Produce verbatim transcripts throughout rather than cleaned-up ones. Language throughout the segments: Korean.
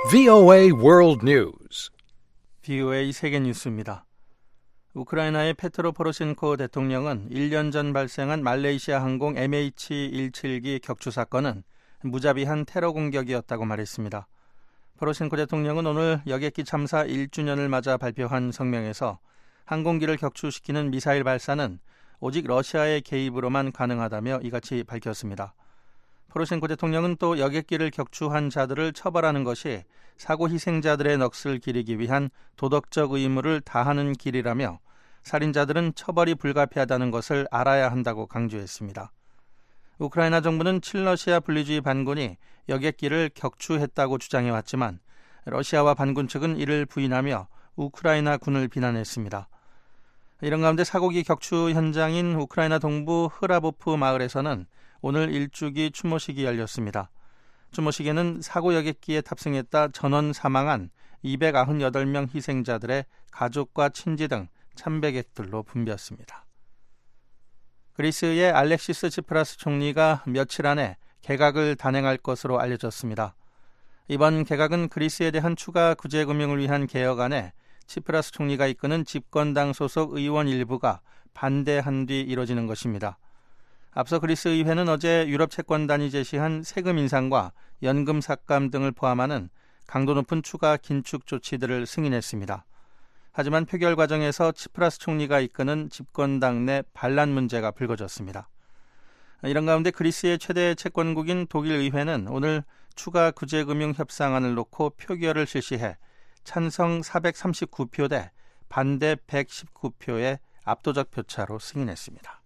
브이오에이 World News. 브이오에이 세계 뉴스입니다. 우크라이나의 페트로 포로셴코 대통령은 일 년 전 발생한 말레이시아 항공 엠에이치 십칠기 격추 사건은 무자비한 테러 공격이었다고 말했습니다. 포로셴코 대통령은 오늘 여객기 참사 일 주년을 맞아 발표한 성명에서 항공기를 격추시키는 미사일 발사는 오직 러시아의 개입으로만 가능하다며 이같이 밝혔습니다. 포로셴코 대통령은 또 여객기를 격추한 자들을 처벌하는 것이 사고 희생자들의 넋을 기리기 위한 도덕적 의무를 다하는 길이라며 살인자들은 처벌이 불가피하다는 것을 알아야 한다고 강조했습니다. 우크라이나 정부는 친러시아 분리주의 반군이 여객기를 격추했다고 주장해왔지만 러시아와 반군 측은 이를 부인하며 우크라이나 군을 비난했습니다. 이런 가운데 사고기 격추 현장인 우크라이나 동부 흐라보프 마을에서는 오늘 일주기 추모식이 열렸습니다. 추모식에는 사고 여객기에 탑승했다 전원 사망한 이백구십팔 명 희생자들의 가족과 친지 등 참배객들로 붐볐습니다. 그리스의 알렉시스 치프라스 총리가 며칠 안에 개각을 단행할 것으로 알려졌습니다. 이번 개각은 그리스에 대한 추가 구제금융을 위한 개혁안에 치프라스 총리가 이끄는 집권당 소속 의원 일부가 반대한 뒤 이뤄지는 것입니다. 앞서 그리스 의회는 어제 유럽 채권단이 제시한 세금 인상과 연금 삭감 등을 포함하는 강도 높은 추가 긴축 조치들을 승인했습니다. 하지만 표결 과정에서 치프라스 총리가 이끄는 집권당 내 반란 문제가 불거졌습니다. 이런 가운데 그리스의 최대 채권국인 독일 의회는 오늘 추가 구제금융 협상안을 놓고 표결을 실시해 찬성 사백삼십구 표 대 반대 백십구 표의 압도적 표차로 승인했습니다.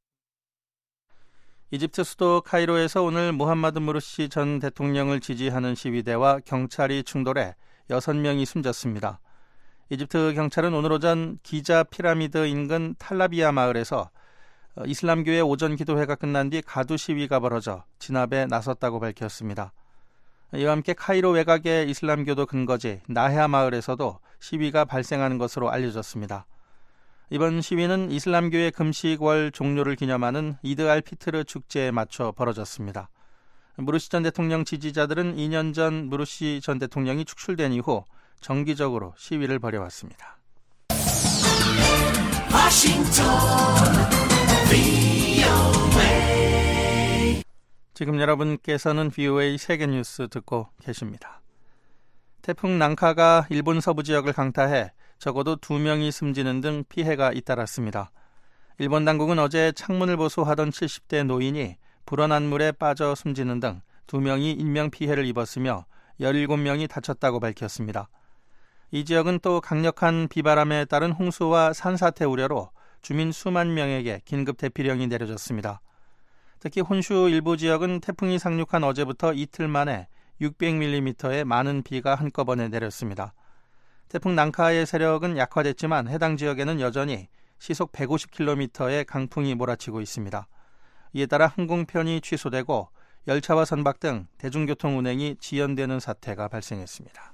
이집트 수도 카이로에서 오늘 모함마드 무르시 전 대통령을 지지하는 시위대와 경찰이 충돌해 여섯 명이 숨졌습니다. 이집트 경찰은 오늘 오전 기자 피라미드 인근 탈라비아 마을에서 이슬람교의 오전 기도회가 끝난 뒤 가두 시위가 벌어져 진압에 나섰다고 밝혔습니다. 이와 함께 카이로 외곽의 이슬람교도 근거지 나헤아 마을에서도 시위가 발생하는 것으로 알려졌습니다. 이번 시위는 이슬람교의 금식월 종료를 기념하는 이드 알 피트르 축제에 맞춰 벌어졌습니다. 무르시 전 대통령 지지자들은 이 년 전 무르시 전 대통령이 축출된 이후 정기적으로 시위를 벌여왔습니다. 지금 여러분께서는 브이오에이 세계뉴스 듣고 계십니다. 태풍 난카가 일본 서부 지역을 강타해 적어도 두 명이 숨지는 등 피해가 잇따랐습니다. 일본 당국은 어제 창문을 보수하던 칠십 대 노인이 불어난 물에 빠져 숨지는 등 두 명이 인명피해를 입었으며 열일곱 명이 다쳤다고 밝혔습니다. 이 지역은 또 강력한 비바람에 따른 홍수와 산사태 우려로 주민 수만 명에게 긴급 대피령이 내려졌습니다. 특히 혼슈 일부 지역은 태풍이 상륙한 어제부터 이틀 만에 육백 밀리미터의 많은 비가 한꺼번에 내렸습니다. 태풍 난카의 세력은 약화됐지만 해당 지역에는 여전히 시속 백오십 킬로미터의 강풍이 몰아치고 있습니다. 이에 따라 항공편이 취소되고 열차와 선박 등 대중교통 운행이 지연되는 사태가 발생했습니다.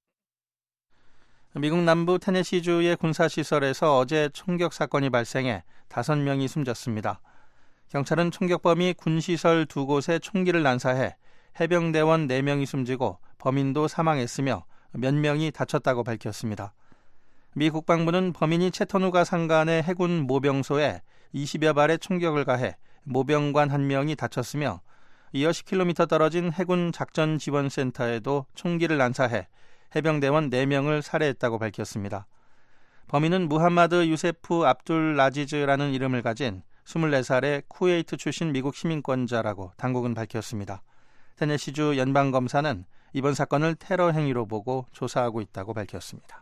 미국 남부 테네시주의 군사시설에서 어제 총격 사건이 발생해 다섯 명이 숨졌습니다. 경찰은 총격범이 군시설 두 곳에 총기를 난사해 해병대원 네 명이 숨지고 범인도 사망했으며 몇 명이 다쳤다고 밝혔습니다. 미 국방부는 범인이 채터누가 산간의 해군 모병소에 이십여 발의 총격을 가해 모병관 한 명이 다쳤으며 이어 십 킬로미터 떨어진 해군 작전지원센터에도 총기를 난사해 해병대원 네 명을 살해했다고 밝혔습니다. 범인은 무함마드 유세프 압둘 라지즈라는 이름을 가진 스물네 살의 쿠웨이트 출신 미국 시민권자라고 당국은 밝혔습니다. 테네시주 연방검사는 이번 사건을 테러 행위로 보고 조사하고 있다고 밝혔습니다.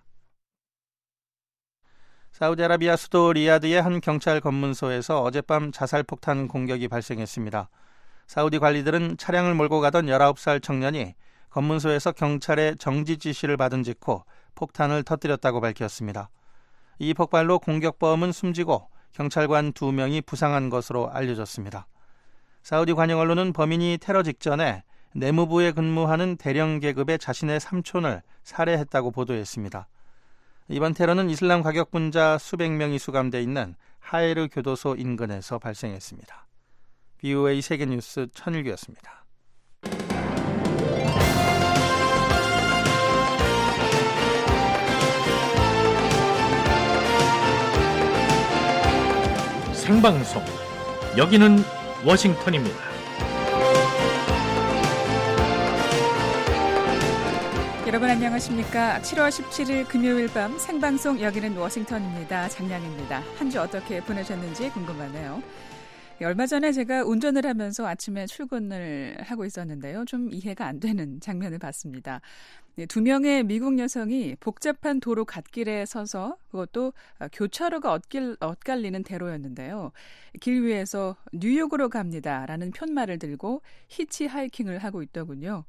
사우디아라비아 수도 리야드의 한 경찰 검문소에서 어젯밤 자살폭탄 공격이 발생했습니다. 사우디 관리들은 차량을 몰고 가던 열아홉 살 청년이 검문소에서 경찰의 정지 지시를 받은 직후 폭탄을 터뜨렸다고 밝혔습니다. 이 폭발로 공격범은 숨지고 경찰관 두 명이 부상한 것으로 알려졌습니다. 사우디 관영 언론은 범인이 테러 직전에 내무부에 근무하는 대령 계급의 자신의 삼촌을 살해했다고 보도했습니다. 이번 테러는 이슬람 가격분자 수백 명이 수감돼 있는 하에르 교도소 인근에서 발생했습니다. 브이오에이 세계뉴스 천일규였습니다. 생방송. 여기는 워싱턴입니다. 여러분 안녕하십니까? 칠월 십칠일 금요일 밤 생방송 여기는 워싱턴입니다. 장량입니다. 한 주 어떻게 보내셨는지 궁금하네요. 얼마 전에 제가 운전을 하면서 아침에 출근을 하고 있었는데요. 좀 이해가 안 되는 장면을 봤습니다. 두 명의 미국 여성이 복잡한 도로 갓길에 서서 그것도 교차로가 엇길, 엇갈리는 대로였는데요. 길 위에서 뉴욕으로 갑니다라는 편말을 들고 히치하이킹을 하고 있더군요.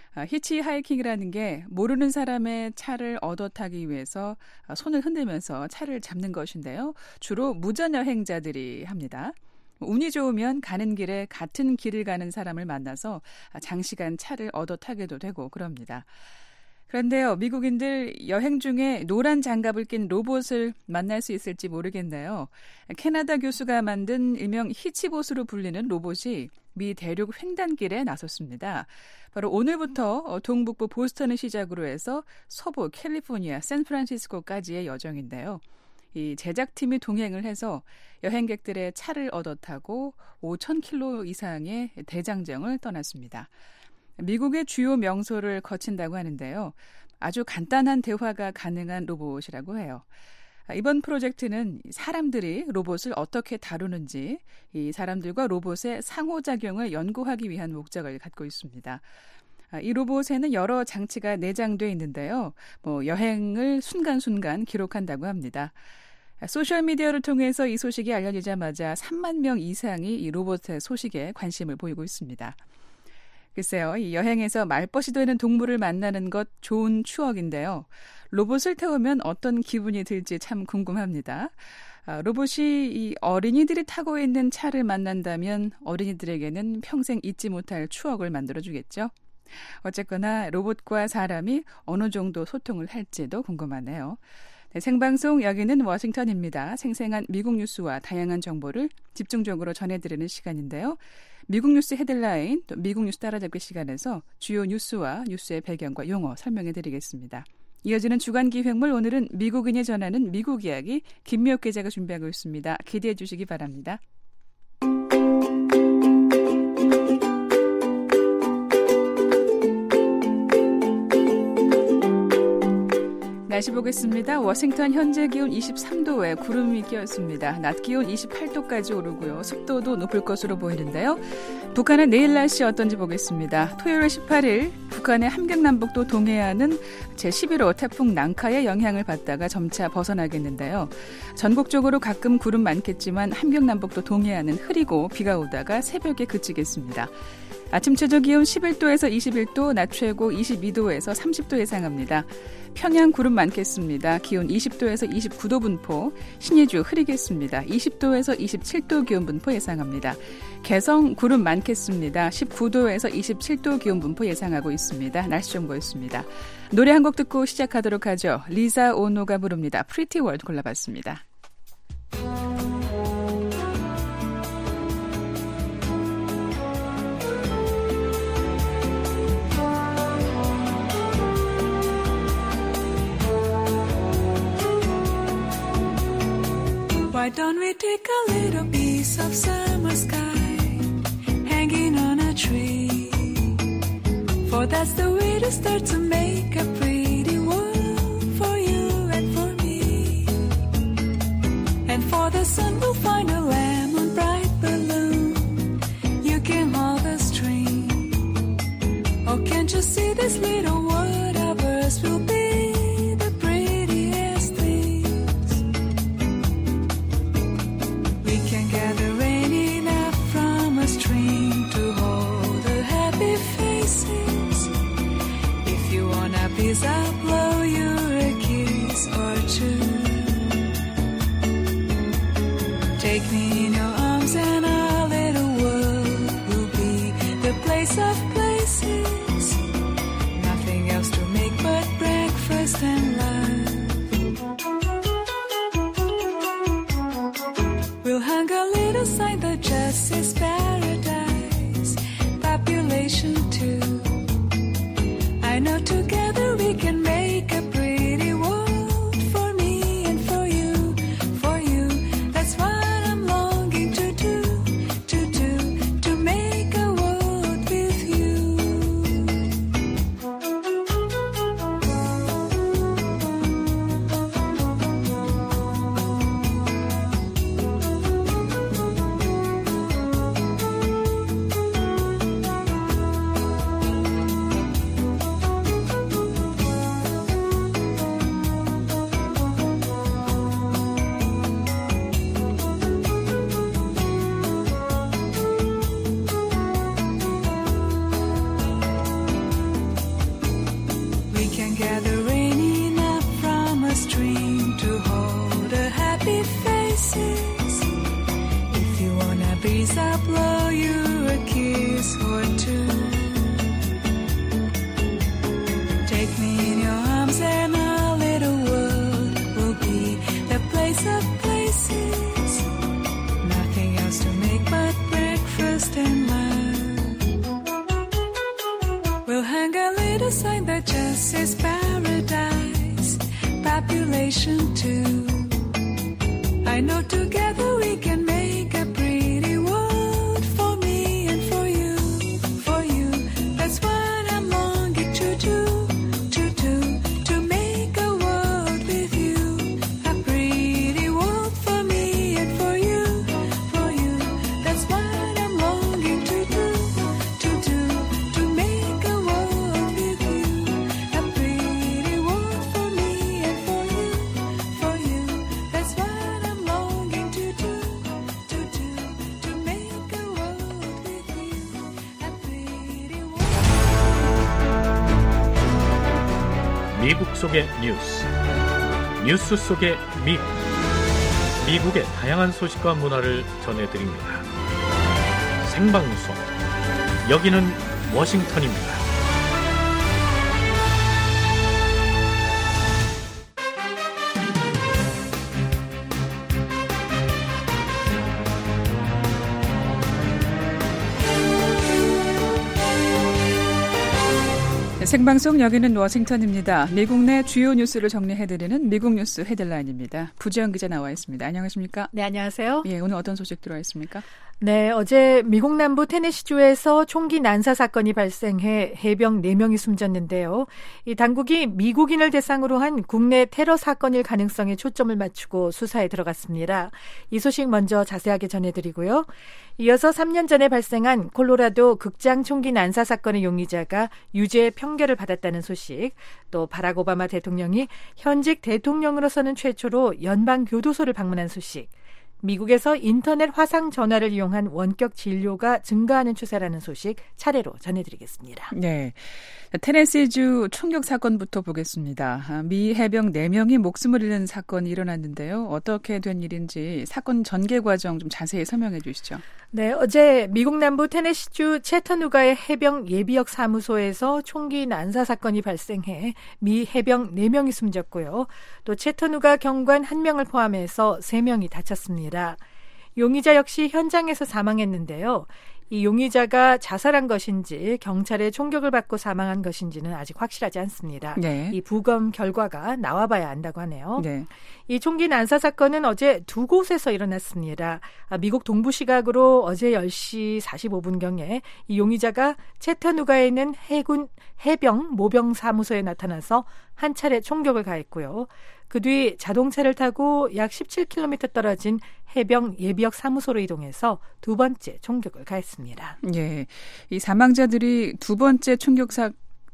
히치하이킹이라는 게 모르는 사람의 차를 얻어 타기 위해서 손을 흔들면서 차를 잡는 것인데요. 주로 무전여행자들이 합니다. 운이 좋으면 가는 길에 같은 길을 가는 사람을 만나서 장시간 차를 얻어 타게도 되고 그럽니다. 그런데요, 미국인들 여행 중에 노란 장갑을 낀 로봇을 만날 수 있을지 모르겠네요. 캐나다 교수가 만든 일명 히치봇으로 불리는 로봇이 미 대륙 횡단길에 나섰습니다. 바로 오늘부터 동북부 보스턴을 시작으로 해서 서부 캘리포니아, 샌프란시스코까지의 여정인데요. 이 제작팀이 동행을 해서 여행객들의 차를 얻어 타고 오천 킬로미터 이상의 대장정을 떠났습니다. 미국의 주요 명소를 거친다고 하는데요. 아주 간단한 대화가 가능한 로봇이라고 해요. 이번 프로젝트는 사람들이 로봇을 어떻게 다루는지, 이 사람들과 로봇의 상호작용을 연구하기 위한 목적을 갖고 있습니다. 이 로봇에는 여러 장치가 내장되어 있는데요. 뭐 여행을 순간순간 기록한다고 합니다. 소셜미디어를 통해서 이 소식이 알려지자마자 삼만 명 이상이 이 로봇의 소식에 관심을 보이고 있습니다. 글쎄요, 이 여행에서 말벗이 되는 동물을 만나는 것 좋은 추억인데요. 로봇을 태우면 어떤 기분이 들지 참 궁금합니다. 아, 로봇이 이 어린이들이 타고 있는 차를 만난다면 어린이들에게는 평생 잊지 못할 추억을 만들어주겠죠. 어쨌거나 로봇과 사람이 어느 정도 소통을 할지도 궁금하네요. 네, 생방송 여기는 워싱턴입니다. 생생한 미국 뉴스와 다양한 정보를 집중적으로 전해드리는 시간인데요. 미국 뉴스 헤드라인, 또 미국 뉴스 따라잡기 시간에서 주요 뉴스와 뉴스의 배경과 용어 설명해드리겠습니다. 이어지는 주간 기획물, 오늘은 미국인이 전하는 미국 이야기, 김미옥 기자가 준비하고 있습니다. 기대해 주시기 바랍니다. 날씨 보겠습니다. 워싱턴 현재 기온 이십삼 도에 구름이 끼었습니다. 낮 기온 이십팔 도까지 오르고요. 습도도 높을 것으로 보이는데요. 북한의 내일 날씨 어떤지 보겠습니다. 토요일 십팔일 북한의 함경남북도 동해안은 제십일 호 태풍 난카의 영향을 받다가 점차 벗어나겠는데요. 전국적으로 가끔 구름 많겠지만 함경남북도 동해안은 흐리고 비가 오다가 새벽에 그치겠습니다. 아침 최저 기온 십일 도에서 이십일 도, 낮 최고 이십이 도에서 삼십 도 예상합니다. 평양 구름 많겠습니다. 기온 이십 도에서 이십구 도 분포, 신의주 흐리겠습니다. 이십 도에서 이십칠 도 기온 분포 예상합니다. 개성 구름 많겠습니다. 십구 도에서 이십칠 도 기온 분포 예상하고 있습니다. 날씨 정보였습니다. 노래 한 곡 듣고 시작하도록 하죠. 리사 오노가 부릅니다. Pretty World 골라봤습니다. Why don't we take a little piece of summer sky hanging on a tree? For that's the way to start to make a pretty world for you and for me. And for the sun we'll find a lemon bright balloon. You can hold the string. Oh, can't you see this little world of ours will be? I'll blow you a kiss or two. Take me in your arms and our little world will be the place of places. Nothing else to make but breakfast and love. We'll hang a little sign that just says paradise. Population two. I know together we can make a pretty world for me and for you, for you. That's what I'm longing This is paradise, population two. I know together we can make a pretty world for me and for you, for you. That's what I'm longing to do, to do, to make a world with you. A pretty world for me and for you, for you. That's what I'm longing to do, to do, to make a world with you. A pretty world for me and for you, for you. That's what I'm longing to do, to do, to make a world with you. A pretty world. 미국 속의 뉴스, 뉴스 속의 미국, 미국의 다양한 소식과 문화를 전해드립니다. 생방송, 여기는 워싱턴입니다. 생방송 여기는 워싱턴입니다. 미국 내 주요 뉴스를 정리해드리는 미국 뉴스 헤드라인입니다. 부지영 기자 나와 있습니다. 안녕하십니까? 네, 안녕하세요. 예, 오늘 어떤 소식 들어와 있습니까? 네, 어제 미국 남부 테네시주에서 총기 난사 사건이 발생해 해병 네 명이 숨졌는데요. 이 당국이 미국인을 대상으로 한 국내 테러 사건일 가능성에 초점을 맞추고 수사에 들어갔습니다. 이 소식 먼저 자세하게 전해드리고요. 이어서 삼 년 전에 발생한 콜로라도 극장 총기 난사 사건의 용의자가 유죄 평결을 받았다는 소식, 또 바락 오바마 대통령이 현직 대통령으로서는 최초로 연방 교도소를 방문한 소식, 미국에서 인터넷 화상 전화를 이용한 원격 진료가 증가하는 추세라는 소식 차례로 전해드리겠습니다. 네, 테네시주 총격 사건부터 보겠습니다. 미 해병 네 명이 목숨을 잃은 사건이 일어났는데요. 어떻게 된 일인지 사건 전개 과정 좀 자세히 설명해 주시죠. 네, 어제 미국 남부 테네시주 채터누가의 해병 예비역 사무소에서 총기 난사 사건이 발생해 미 해병 네 명이 숨졌고요. 또 채터누가 경관 한 명을 포함해서 세 명이 다쳤습니다. 용의자 역시 현장에서 사망했는데요. 이 용의자가 자살한 것인지 경찰의 총격을 받고 사망한 것인지는 아직 확실하지 않습니다. 네. 이 부검 결과가 나와봐야 안다고 하네요. 네. 이 총기 난사 사건은 어제 두 곳에서 일어났습니다. 미국 동부 시각으로 어제 열 시 사십오 분경에 이 용의자가 채터누가에 있는 해군 해병 모병 사무소에 나타나서 한 차례 총격을 가했고요. 그 뒤 자동차를 타고 약 십칠 킬로미터 떨어진 해병 예비역 사무소로 이동해서 두 번째 총격을 가했습니다. 예, 이 사망자들이 두 번째 총격 사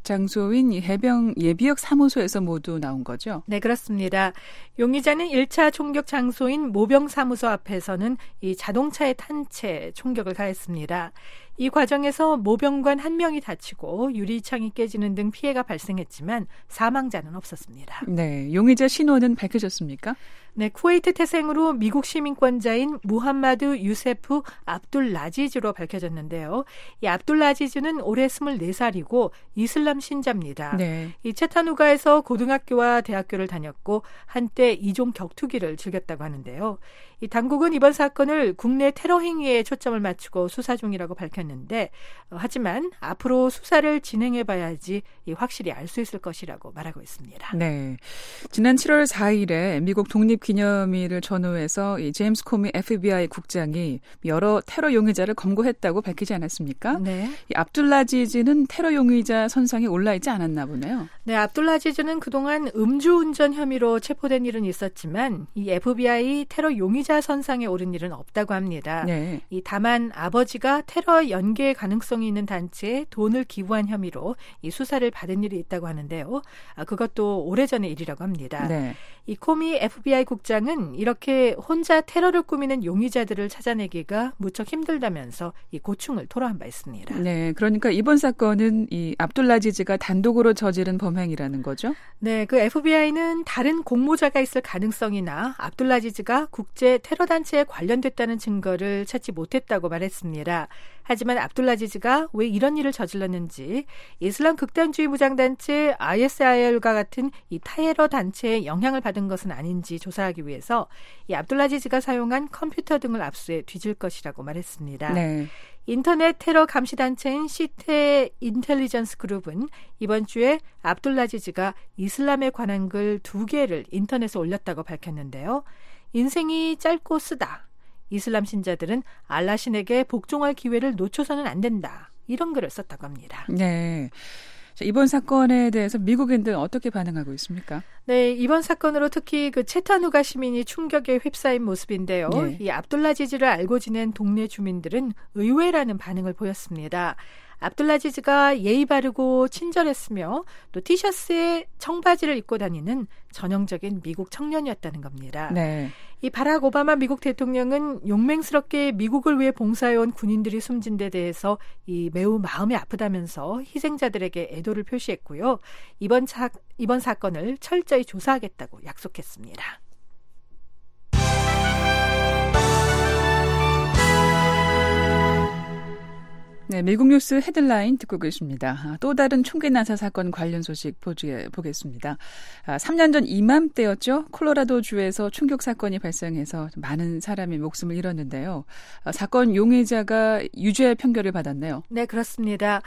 장소인 이 해병 예비역 사무소에서 모두 나온 거죠? 네, 그렇습니다. 용의자는 일 차 총격 장소인 모병 사무소 앞에서는 이 자동차에 탄 채 총격을 가했습니다. 이 과정에서 모병관 한 명이 다치고 유리창이 깨지는 등 피해가 발생했지만 사망자는 없었습니다. 네, 용의자 신원은 밝혀졌습니까? 네, 쿠웨이트 태생으로 미국 시민권자인 무함마드 유세프 압둘 라지즈로 밝혀졌는데요. 이 압둘 라지즈는 올해 스물네 살이고 이슬람 신자입니다. 네. 이 채타누가에서 고등학교와 대학교를 다녔고 한때 이종 격투기를 즐겼다고 하는데요. 이 당국은 이번 사건을 국내 테러 행위에 초점을 맞추고 수사 중이라고 밝혔는데 어, 하지만 앞으로 수사를 진행해봐야지 이 확실히 알 수 있을 것이라고 말하고 있습니다. 네, 지난 칠월 사일에 미국 독립기념일을 전후해서 이 제임스 코미 에프비아이 국장이 여러 테러 용의자를 검거했다고 밝히지 않았습니까? 네. 이 압둘라지즈는 테러 용의자 선상에 올라있지 않았나 보네요. 네, 압둘라지즈는 그동안 음주운전 혐의로 체포된 일은 있었지만 이 에프비아이 테러 용의자 선상에 오른 일은 없다고 합니다. 네. 이 다만 아버지가 테러 연계 가능성이 있는 단체에 돈을 기부한 혐의로 이 수사를 받은 일이 있다고 하는데요. 아, 그것도 오래전의 일이라고 합니다. 네. 이 코미 에프비아이 국장은 이렇게 혼자 테러를 꾸미는 용의자들을 찾아내기가 무척 힘들다면서 이 고충을 토로한 바 있습니다. 네, 그러니까 이번 사건은 이 압둘라지즈가 단독으로 저지른 범행이라는 거죠? 네, 그 에프비아이는 다른 공모자가 있을 가능성이나 압둘라지즈가 국제 테러 단체에 관련됐다는 증거를 찾지 못했다고 말했습니다. 하지만 압둘라지즈가 왜 이런 일을 저질렀는지 이슬람 극단주의 무장단체 아이에스아이엘과 같은 이 테러 단체에 영향을 받은 것은 아닌지 조사하기 위해서 이 압둘라지즈가 사용한 컴퓨터 등을 압수해 뒤질 것이라고 말했습니다. 네. 인터넷 테러 감시 단체인 시테 인텔리전스 그룹은 이번 주에 압둘라지즈가 이슬람에 관한 글 두 개를 인터넷에 올렸다고 밝혔는데요. 인생이 짧고 쓰다. 이슬람 신자들은 알라 신에게 복종할 기회를 놓쳐서는 안 된다. 이런 글을 썼다고 합니다. 네. 자, 이번 사건에 대해서 미국인들은 어떻게 반응하고 있습니까? 네, 이번 사건으로 특히 그 채타누가 시민이 충격에 휩싸인 모습인데요. 네. 이 압둘라지즈를 알고 지낸 동네 주민들은 의외라는 반응을 보였습니다. 압둘라지즈가 예의 바르고 친절했으며 또 티셔츠에 청바지를 입고 다니는 전형적인 미국 청년이었다는 겁니다. 네. 이 바락 오바마 미국 대통령은 용맹스럽게 미국을 위해 봉사해온 군인들이 숨진 데 대해서 이 매우 마음이 아프다면서 희생자들에게 애도를 표시했고요. 이번 사, 이번 사건을 철저히 조사하겠다고 약속했습니다. 네, 미국 뉴스 헤드라인 듣고 계십니다. 또 다른 총기 난사 사건 관련 소식 보겠습니다. 삼 년 전 이맘때였죠. 콜로라도주에서 총격 사건이 발생해서 많은 사람이 목숨을 잃었는데요. 사건 용의자가 유죄 판결을 받았네요. 네, 그렇습니다.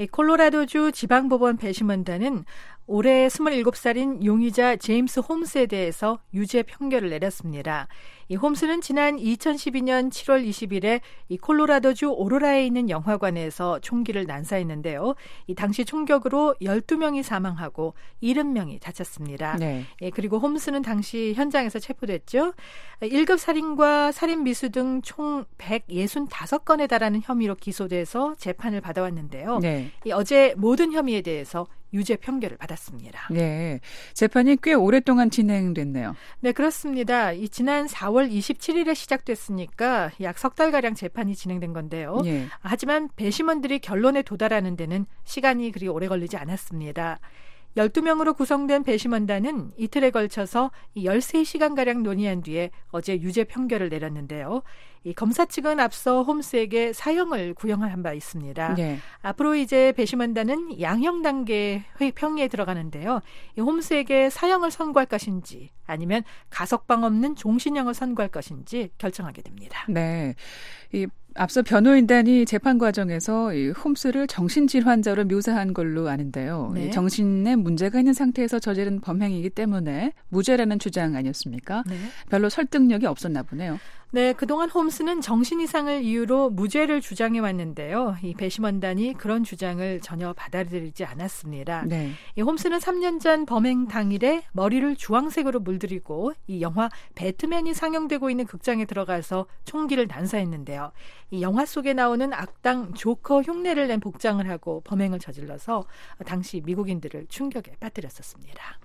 콜로라도주 지방법원 배심원단은 올해 스물일곱 살인 용의자 제임스 홈스에 대해서 유죄 판결을 내렸습니다. 이 홈스는 지난 이천십이 년 칠월 이십일에 이 콜로라도주 오로라에 있는 영화관에서 총기를 난사했는데요. 이 당시 총격으로 열두 명이 사망하고 칠십 명이 다쳤습니다. 네. 예, 그리고 홈스는 당시 현장에서 체포됐죠. 일 급 살인과 살인 미수 등 총 백육십오 건에 달하는 혐의로 기소돼서 재판을 받아왔는데요. 네. 이 어제 모든 혐의에 대해서 유죄 판결을 받았습니다. 네, 재판이 꽤 오랫동안 진행됐네요. 네, 그렇습니다. 이 지난 사월 이십칠일에 시작됐으니까 약 석 달가량 재판이 진행된 건데요. 네. 하지만 배심원들이 결론에 도달하는 데는 시간이 그리 오래 걸리지 않았습니다. 열두 명으로 구성된 배심원단은 이틀에 걸쳐서 열세 시간가량 논의한 뒤에 어제 유죄 판결을 내렸는데요. 이 검사 측은 앞서 홈스에게 사형을 구형한 바 있습니다. 네. 앞으로 이제 배심원단은 양형 단계 평의에 들어가는데요. 이 홈스에게 사형을 선고할 것인지 아니면 가석방 없는 종신형을 선고할 것인지 결정하게 됩니다. 네. 이 앞서 변호인단이 재판 과정에서 이 홈스를 정신질환자로 묘사한 걸로 아는데요. 네. 정신에 문제가 있는 상태에서 저지른 범행이기 때문에 무죄라는 주장 아니었습니까? 네. 별로 설득력이 없었나 보네요. 네, 그동안 홈스는 정신 이상을 이유로 무죄를 주장해 왔는데요. 이 배심원단이 그런 주장을 전혀 받아들이지 않았습니다. 네. 이 홈스는 삼 년 전 범행 당일에 머리를 주황색으로 물들이고 이 영화 배트맨이 상영되고 있는 극장에 들어가서 총기를 난사했는데요. 이 영화 속에 나오는 악당 조커 흉내를 낸 복장을 하고 범행을 저질러서 당시 미국인들을 충격에 빠뜨렸었습니다.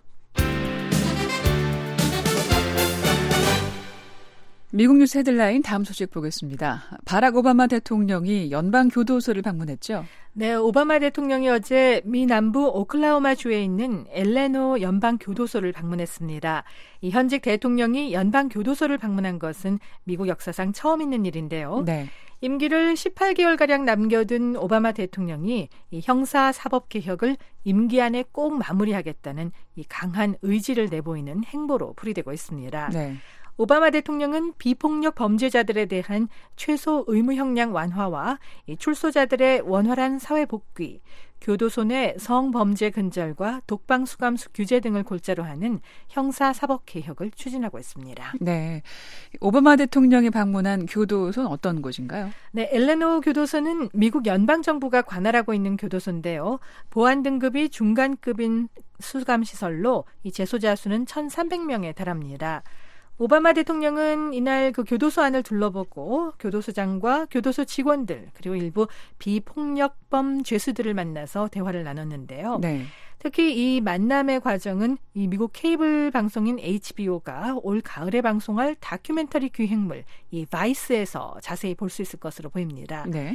미국 뉴스 헤드라인 다음 소식 보겠습니다. 바락 오바마 대통령이 연방 교도소를 방문했죠. 네, 오바마 대통령이 어제 미 남부 오클라호마주에 있는 엘레노 연방 교도소를 방문했습니다. 이 현직 대통령이 연방 교도소를 방문한 것은 미국 역사상 처음 있는 일인데요. 네. 임기를 십팔 개월가량 남겨둔 오바마 대통령이 이 형사 사법 개혁을 임기 안에 꼭 마무리하겠다는 이 강한 의지를 내보이는 행보로 풀이되고 있습니다. 네. 오바마 대통령은 비폭력 범죄자들에 대한 최소 의무 형량 완화와 출소자들의 원활한 사회 복귀, 교도소 내 성범죄 근절과 독방 수감수 규제 등을 골자로 하는 형사 사법 개혁을 추진하고 있습니다. 네, 오바마 대통령이 방문한 교도소는 어떤 곳인가요? 네, 엘레노 교도소는 미국 연방 정부가 관할하고 있는 교도소인데요. 보안 등급이 중간급인 수감 시설로 이 재소자 수는 천삼백 명에 달합니다. 오바마 대통령은 이날 그 교도소 안을 둘러보고 교도소장과 교도소 직원들 그리고 일부 비폭력범 죄수들을 만나서 대화를 나눴는데요. 네. 특히 이 만남의 과정은 이 미국 케이블 방송인 에이치비오가 올 가을에 방송할 다큐멘터리 기획물 이 바이스에서 자세히 볼 수 있을 것으로 보입니다. 네.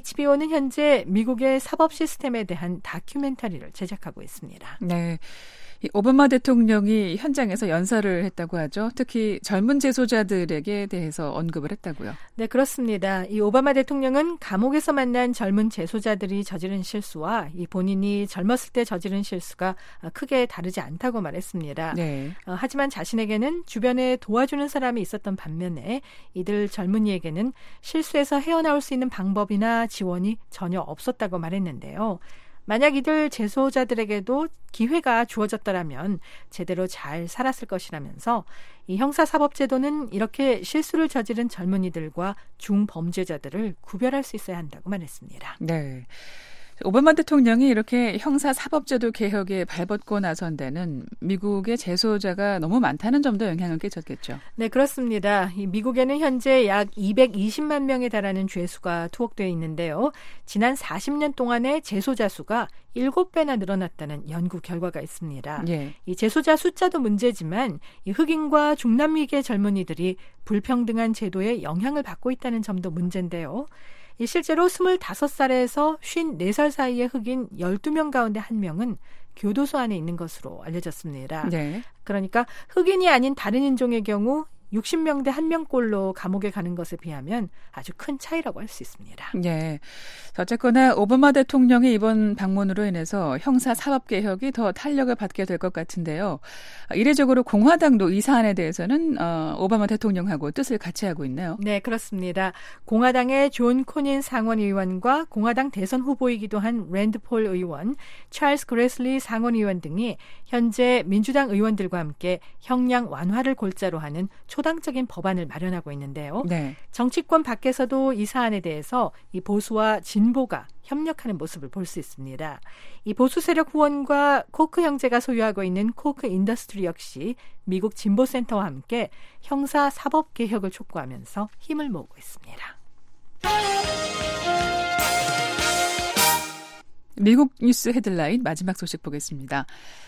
에이치비오는 현재 미국의 사법 시스템에 대한 다큐멘터리를 제작하고 있습니다. 네. 이 오바마 대통령이 현장에서 연설을 했다고 하죠. 특히 젊은 재소자들에게 대해서 언급을 했다고요. 네, 그렇습니다. 이 오바마 대통령은 감옥에서 만난 젊은 재소자들이 저지른 실수와 이 본인이 젊었을 때 저지른 실수가 크게 다르지 않다고 말했습니다. 네. 어, 하지만 자신에게는 주변에 도와주는 사람이 있었던 반면에 이들 젊은이에게는 실수에서 헤어나올 수 있는 방법이나 지원이 전혀 없었다고 말했는데요. 만약 이들 재소자들에게도 기회가 주어졌더라면 제대로 잘 살았을 것이라면서 이 형사사법제도는 이렇게 실수를 저지른 젊은이들과 중범죄자들을 구별할 수 있어야 한다고 말했습니다. 네. 오바마 대통령이 이렇게 형사사법제도 개혁에 발벗고 나선 데는 미국의 재소자가 너무 많다는 점도 영향을 끼쳤겠죠. 네, 그렇습니다. 이 미국에는 현재 약 이백이십만 명에 달하는 죄수가 투옥되어 있는데요. 지난 사십 년 동안의 재소자 수가 일곱 배나 늘어났다는 연구 결과가 있습니다. 예. 이 재소자 숫자도 문제지만 이 흑인과 중남미계 젊은이들이 불평등한 제도에 영향을 받고 있다는 점도 문제인데요. 이 실제로 스물다섯 살에서 쉰네 살 사이의 흑인 열두 명 가운데 한 명은 교도소 안에 있는 것으로 알려졌습니다. 네. 그러니까 흑인이 아닌 다른 인종의 경우 육십 명 대 한 명꼴로 감옥에 가는 것에 비하면 아주 큰 차이라고 할 수 있습니다. 네. 어쨌거나 오바마 대통령의 이번 방문으로 인해서 형사사법개혁이 더 탄력을 받게 될 것 같은데요. 이례적으로 공화당도 이 사안에 대해서는 어, 오바마 대통령하고 뜻을 같이 하고 있네요. 네, 그렇습니다. 공화당의 존 코닌 상원의원과 공화당 대선 후보이기도 한 랜드 폴 의원, 찰스 그레슬리 상원의원 등이 현재 민주당 의원들과 함께 형량 완화를 골자로 하는 초당적인 법안을 마련하고 있는데요. 네. 정치권 밖에서도 이 사안에 대해서 이 보수와 진보가 협력하는 모습을 볼 수 있습니다. 이 보수 세력 후원과 코크 형제가 소유하고 있는 코크 인더스트리 역시 미국 진보센터와 함께 형사 사법 개혁을 촉구하면서 힘을 모으고 있습니다. 미국 뉴스 헤드라인 마지막 소식 보겠습니다.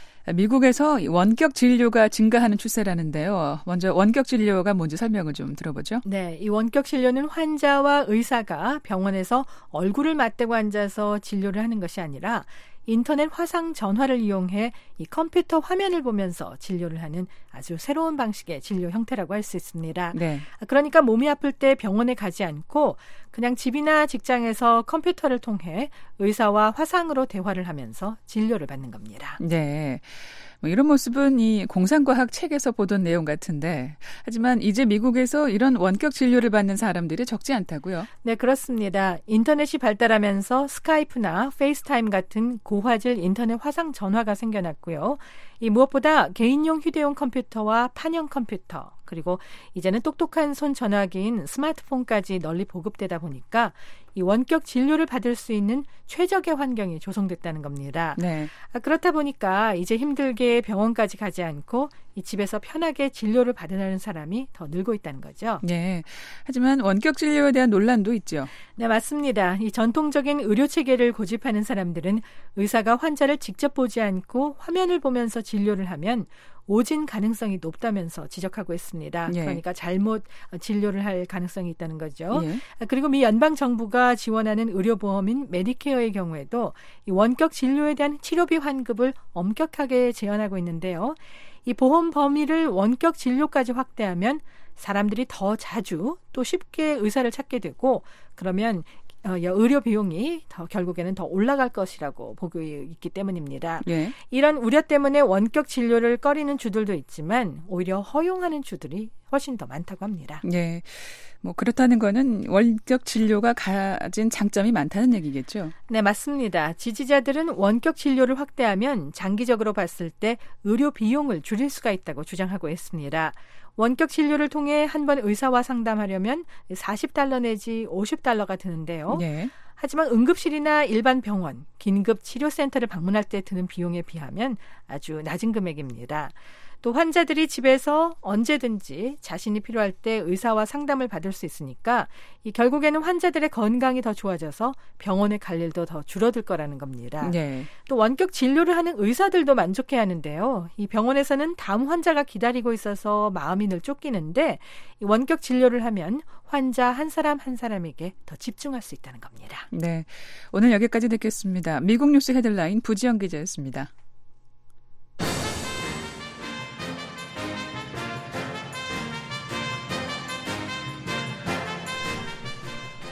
미국에서 원격 진료가 증가하는 추세라는데요. 먼저 원격 진료가 뭔지 설명을 좀 들어보죠. 네, 이 원격 진료는 환자와 의사가 병원에서 얼굴을 맞대고 앉아서 진료를 하는 것이 아니라 인터넷 화상 전화를 이용해 이 컴퓨터 화면을 보면서 진료를 하는 아주 새로운 방식의 진료 형태라고 할 수 있습니다. 네. 그러니까 몸이 아플 때 병원에 가지 않고 그냥 집이나 직장에서 컴퓨터를 통해 의사와 화상으로 대화를 하면서 진료를 받는 겁니다. 네. 뭐 이런 모습은 이 공상과학 책에서 보던 내용 같은데 하지만 이제 미국에서 이런 원격 진료를 받는 사람들이 적지 않다고요? 네, 그렇습니다. 인터넷이 발달하면서 스카이프나 페이스타임 같은 고화질 인터넷 화상 전화가 생겨났고요. 이 무엇보다 개인용 휴대용 컴퓨터와 판형 컴퓨터 그리고 이제는 똑똑한 손 전화기인 스마트폰까지 널리 보급되다 보니까 이 원격 진료를 받을 수 있는 최적의 환경이 조성됐다는 겁니다. 네. 아, 그렇다 보니까 이제 힘들게 병원까지 가지 않고 이 집에서 편하게 진료를 받으려는 사람이 더 늘고 있다는 거죠. 네. 하지만 원격 진료에 대한 논란도 있죠. 네, 맞습니다. 이 전통적인 의료 체계를 고집하는 사람들은 의사가 환자를 직접 보지 않고 화면을 보면서 진료를 하면 오진 가능성이 높다면서 지적하고 있습니다. 예. 그러니까 잘못 진료를 할 가능성이 있다는 거죠. 예. 그리고 미 연방정부가 지원하는 의료보험인 메디케어의 경우에도 이 원격 진료에 대한 치료비 환급을 엄격하게 제한하고 있는데요. 이 보험 범위를 원격 진료까지 확대하면 사람들이 더 자주 또 쉽게 의사를 찾게 되고 그러면 어, 의료 비용이 더 결국에는 더 올라갈 것이라고 보고 있기 때문입니다. 예. 이런 우려 때문에 원격 진료를 꺼리는 주들도 있지만 오히려 허용하는 주들이 훨씬 더 많다고 합니다. 예. 뭐 그렇다는 거는 원격 진료가 가진 장점이 많다는 얘기겠죠? 네, 맞습니다. 지지자들은 원격 진료를 확대하면 장기적으로 봤을 때 의료 비용을 줄일 수가 있다고 주장하고 있습니다. 원격 진료를 통해 한 번 의사와 상담하려면 사십 달러 내지 오십 달러가 드는데요. 네. 하지만 응급실이나 일반 병원, 긴급 치료센터를 방문할 때 드는 비용에 비하면 아주 낮은 금액입니다. 또 환자들이 집에서 언제든지 자신이 필요할 때 의사와 상담을 받을 수 있으니까 이 결국에는 환자들의 건강이 더 좋아져서 병원에 갈 일도 더 줄어들 거라는 겁니다. 네. 또 원격 진료를 하는 의사들도 만족해야 하는데요. 이 병원에서는 다음 환자가 기다리고 있어서 마음이 늘 쫓기는데 이 원격 진료를 하면 환자 한 사람 한 사람에게 더 집중할 수 있다는 겁니다. 네. 오늘 여기까지 듣겠습니다. 미국 뉴스 헤드라인 부지영 기자였습니다.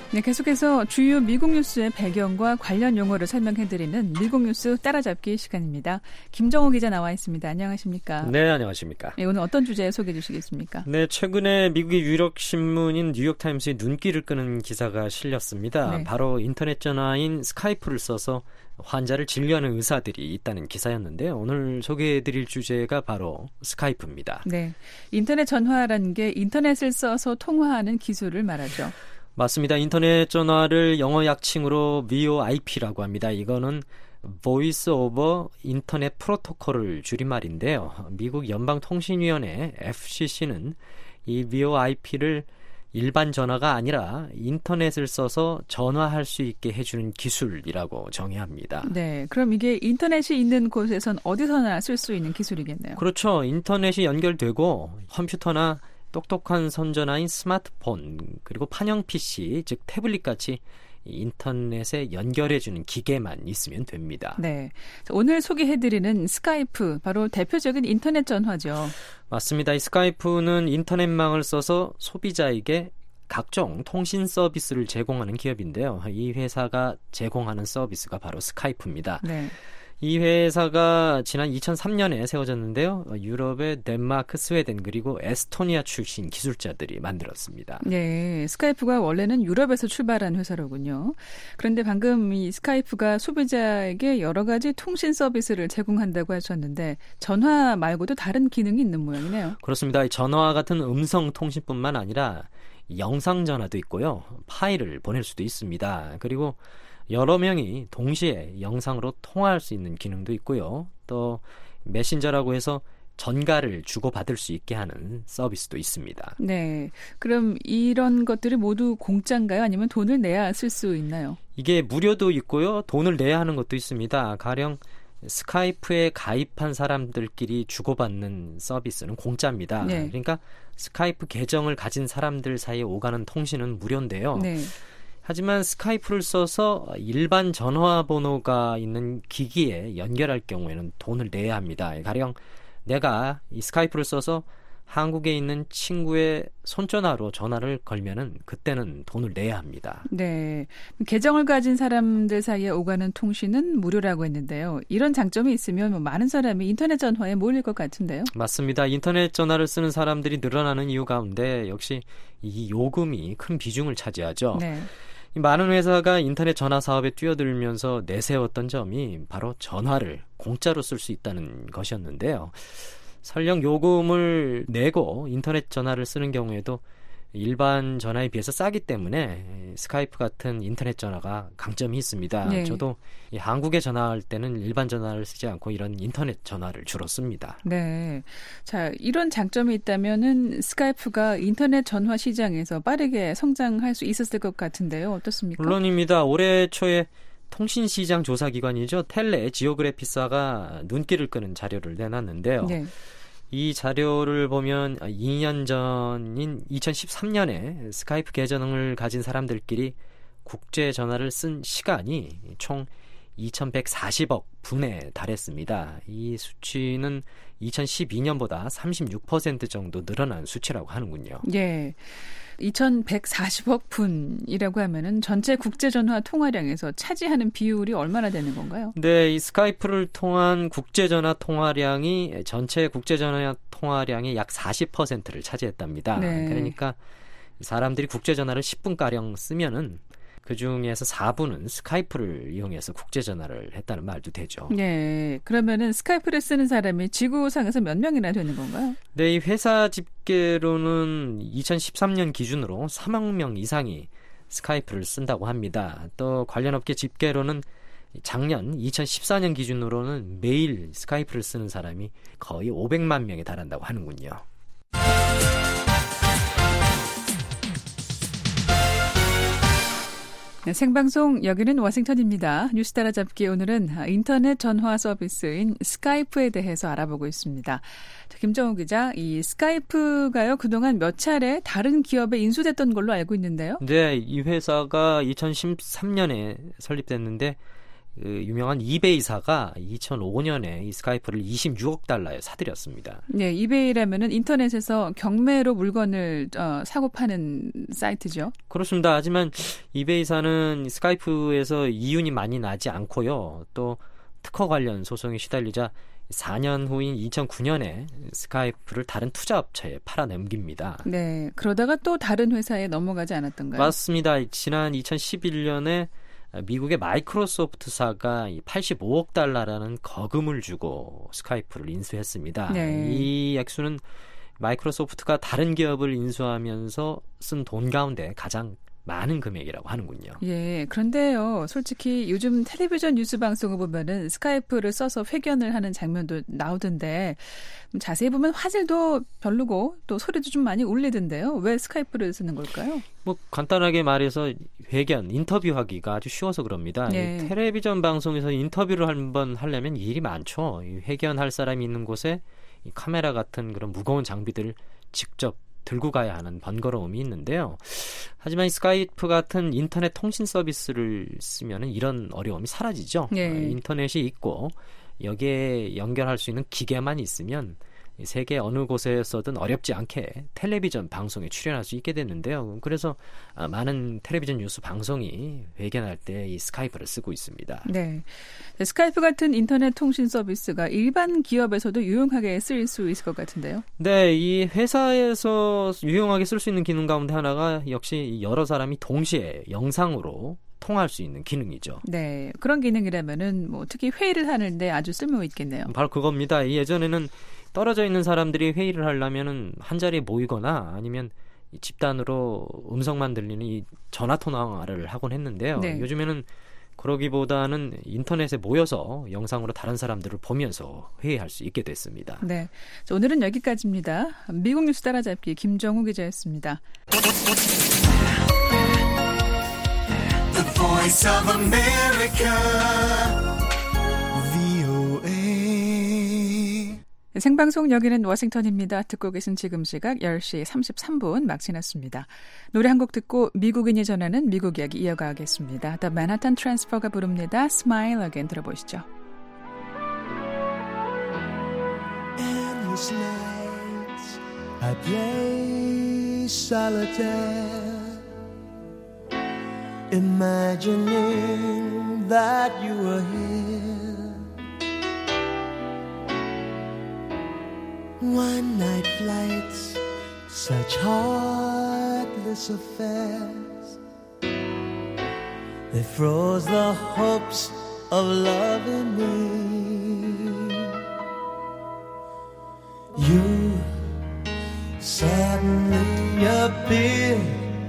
네, 계속해서 주요 미국 뉴스의 배경과 관련 용어를 설명해드리는 미국 뉴스 따라잡기 시간입니다. 김정호 기자 나와 있습니다. 안녕하십니까? 네, 안녕하십니까? 네, 오늘 어떤 주제 소개해 주시겠습니까? 네, 최근에 미국의 유력 신문인 뉴욕타임스의 눈길을 끄는 기사가 실렸습니다. 네. 바로 인터넷 전화인 스카이프를 써서 환자를 진료하는 의사들이 있다는 기사였는데요. 오늘 소개해드릴 주제가 바로 스카이프입니다. 네, 인터넷 전화라는 게 인터넷을 써서 통화하는 기술을 말하죠. 맞습니다. 인터넷 전화를 영어 약칭으로 브이오아이피라고 합니다. 이거는 Voice over Internet Protocol을 줄임말인데요. 미국 연방통신위원회 에프씨씨는 이 브이오아이피를 일반 전화가 아니라 인터넷을 써서 전화할 수 있게 해주는 기술이라고 정의합니다. 네, 그럼 이게 인터넷이 있는 곳에선 어디서나 쓸 수 있는 기술이겠네요. 그렇죠. 인터넷이 연결되고 컴퓨터나 똑똑한 손전화인 스마트폰, 그리고 판형 피씨, 즉 태블릿같이 인터넷에 연결해주는 기계만 있으면 됩니다. 네, 오늘 소개해드리는 스카이프, 바로 대표적인 인터넷 전화죠. 맞습니다. 이 스카이프는 인터넷망을 써서 소비자에게 각종 통신 서비스를 제공하는 기업인데요. 이 회사가 제공하는 서비스가 바로 스카이프입니다. 네. 이 회사가 지난 이천삼 년에 세워졌는데요. 유럽의 덴마크, 스웨덴 그리고 에스토니아 출신 기술자들이 만들었습니다. 네, 스카이프가 원래는 유럽에서 출발한 회사로군요. 그런데 방금 이 스카이프가 소비자에게 여러 가지 통신 서비스를 제공한다고 하셨는데 전화 말고도 다른 기능이 있는 모양이네요. 그렇습니다. 전화와 같은 음성 통신뿐만 아니라 영상 전화도 있고요. 파일을 보낼 수도 있습니다. 그리고 여러 명이 동시에 영상으로 통화할 수 있는 기능도 있고요. 또 메신저라고 해서 전가를 주고받을 수 있게 하는 서비스도 있습니다. 네, 그럼 이런 것들이 모두 공짜인가요? 아니면 돈을 내야 쓸 수 있나요? 이게 무료도 있고요. 돈을 내야 하는 것도 있습니다. 가령 스카이프에 가입한 사람들끼리 주고받는 서비스는 공짜입니다. 네. 그러니까 스카이프 계정을 가진 사람들 사이에 오가는 통신은 무료인데요. 네. 하지만 스카이프를 써서 일반 전화번호가 있는 기기에 연결할 경우에는 돈을 내야 합니다. 가령 내가 이 스카이프를 써서 한국에 있는 친구의 손전화로 전화를 걸면은 그때는 돈을 내야 합니다. 네, 계정을 가진 사람들 사이에 오가는 통신은 무료라고 했는데요. 이런 장점이 있으면 뭐 많은 사람이 인터넷 전화에 몰릴 것 같은데요. 맞습니다. 인터넷 전화를 쓰는 사람들이 늘어나는 이유 가운데 역시 이 요금이 큰 비중을 차지하죠. 네. 많은 회사가 인터넷 전화 사업에 뛰어들면서 내세웠던 점이 바로 전화를 공짜로 쓸 수 있다는 것이었는데요. 설령 요금을 내고 인터넷 전화를 쓰는 경우에도 일반 전화에 비해서 싸기 때문에 스카이프 같은 인터넷 전화가 강점이 있습니다. 네. 저도 이 한국에 전화할 때는 일반 전화를 쓰지 않고 이런 인터넷 전화를 주로 씁니다. 네, 자, 이런 장점이 있다면은 스카이프가 인터넷 전화 시장에서 빠르게 성장할 수 있었을 것 같은데요. 어떻습니까? 물론입니다. 올해 초에 통신시장 조사기관이죠. 텔레 지오그래피사가 눈길을 끄는 자료를 내놨는데요. 네. 이 자료를 보면 이 년 전인 이천십삼 년에 스카이프 계정을 가진 사람들끼리 국제 전화를 쓴 시간이 총 이천백사십억 분에 달했습니다. 이 수치는 이천십이 년보다 삼십육 퍼센트 정도 늘어난 수치라고 하는군요. 예. 이천백사십억 분이라고 하면은 전체 국제전화 통화량에서 차지하는 비율이 얼마나 되는 건가요? 네, 이 스카이프를 통한 국제전화 통화량이 전체 국제전화 통화량의 약 사십 퍼센트를 차지했답니다. 네. 그러니까 사람들이 국제전화를 십 분가량 쓰면은 그 중에서 사 분은 스카이프를 이용해서 국제전화를 했다는 말도 되죠. 네, 그러면은 스카이프를 쓰는 사람이 지구상에서 몇 명이나 되는 건가요? 네, 이 회사 집계로는 이천십삼 년 기준으로 삼억 명 이상이 스카이프를 쓴다고 합니다. 또 관련 업계 집계로는 작년 이천십사 년 기준으로는 매일 스카이프를 쓰는 사람이 거의 오백만 명에 달한다고 하는군요. 네, 생방송 여기는 워싱턴입니다. 뉴스 따라잡기 오늘은 인터넷 전화 서비스인 스카이프에 대해서 알아보고 있습니다. 자, 김정우 기자, 이 스카이프가요 그동안 몇 차례 다른 기업에 인수됐던 걸로 알고 있는데요. 네, 이 회사가 이천십삼 년에 설립됐는데 그 유명한 이베이사가 이천오 년에 이 스카이프를 이십육억 달러에 사들였습니다. 네, 이베이라면은 인터넷에서 경매로 물건을 어, 사고 파는 사이트죠. 그렇습니다. 하지만 이베이사는 스카이프에서 이윤이 많이 나지 않고요. 또 특허 관련 소송에 시달리자 사 년 후인 이천구 년에 스카이프를 다른 투자업체에 팔아 넘깁니다. 네, 그러다가 또 다른 회사에 넘어가지 않았던가요? 맞습니다. 지난 이천십일 년에 미국의 마이크로소프트사가 팔십오억 달러라는 거금을 주고 스카이프를 인수했습니다. 네. 이 액수는 마이크로소프트가 다른 기업을 인수하면서 쓴 돈 가운데 가장 많은 금액이라고 하는군요. 예, 그런데요, 솔직히 요즘 텔레비전 뉴스 방송을 보면은 스카이프를 써서 회견을 하는 장면도 나오던데 자세히 보면 화질도 별로고 또 소리도 좀 많이 울리던데요. 왜 스카이프를 쓰는 걸까요? 뭐 간단하게 말해서 회견, 인터뷰하기가 아주 쉬워서 그럽니다. 네. 이 텔레비전 방송에서 인터뷰를 한번 하려면 일이 많죠. 이 회견할 사람이 있는 곳에 이 카메라 같은 그런 무거운 장비들을 직접 들고 가야 하는 번거로움이 있는데요. 하지만 이 스카이프 같은 인터넷 통신 서비스를 쓰면 이런 어려움이 사라지죠. 네. 인터넷이 있고 여기에 연결할 수 있는 기계만 있으면 세계 어느 곳에서든 어렵지 않게 텔레비전 방송에 출연할 수 있게 됐는데요. 그래서 많은 텔레비전 뉴스 방송이 회견할 때 이 스카이프를 쓰고 있습니다. 네, 스카이프 같은 인터넷 통신 서비스가 일반 기업에서도 유용하게 쓰일 수 있을 것 같은데요. 네, 이 회사에서 유용하게 쓸 수 있는 기능 가운데 하나가 역시 여러 사람이 동시에 영상으로 통할 수 있는 기능이죠. 네, 그런 기능이라면은 뭐 특히 회의를 하는데 아주 쓸모 있겠네요. 바로 그겁니다. 예전에는 떨어져 있는 사람들이 회의를 하려면은 한 자리에 모이거나 아니면 집단으로 음성만 들리는 이 전화 통화를 하곤 했는데요. 네. 요즘에는 그러기보다는 인터넷에 모여서 영상으로 다른 사람들을 보면서 회의할 수 있게 됐습니다. 네, 자, 오늘은 여기까지입니다. 미국 뉴스 따라잡기 김정우 기자였습니다. The Voice of America, 브이오에이. 생방송 여기는 워싱턴입니다. 듣고 계신 지금 시각 열 시 삼십삼 분 막 지났습니다. 노래 한 곡 듣고 미국인이 전하는 미국 이야기 이어가겠습니다. The Manhattan Transfer가 부릅니다. Smile Again 들어보시죠. Endless nights I play solitaire, imagining that you were here. One night flights, such heartless affairs. They froze the hopes of love in me. You suddenly appeared,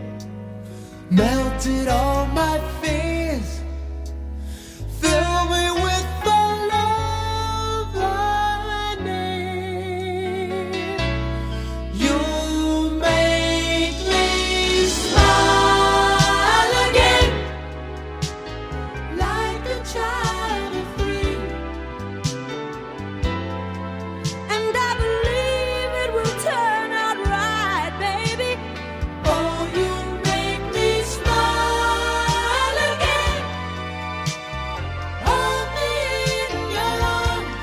melted all my fears, filled me with the love I need. You make me smile again, like a child of three, and I believe it will turn out right, baby. Oh, you make me smile again. Hold me in your arms.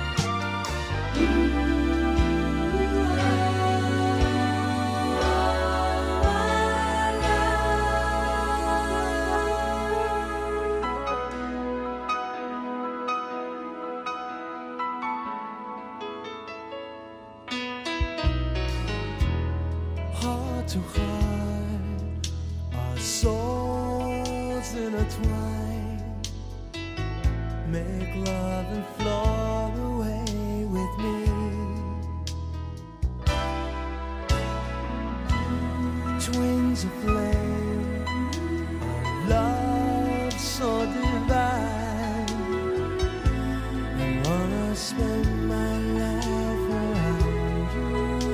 Heart to heart, our souls intertwine. Make love and float away with me. Twins of flame, our love so divine. I wanna spend my life around you.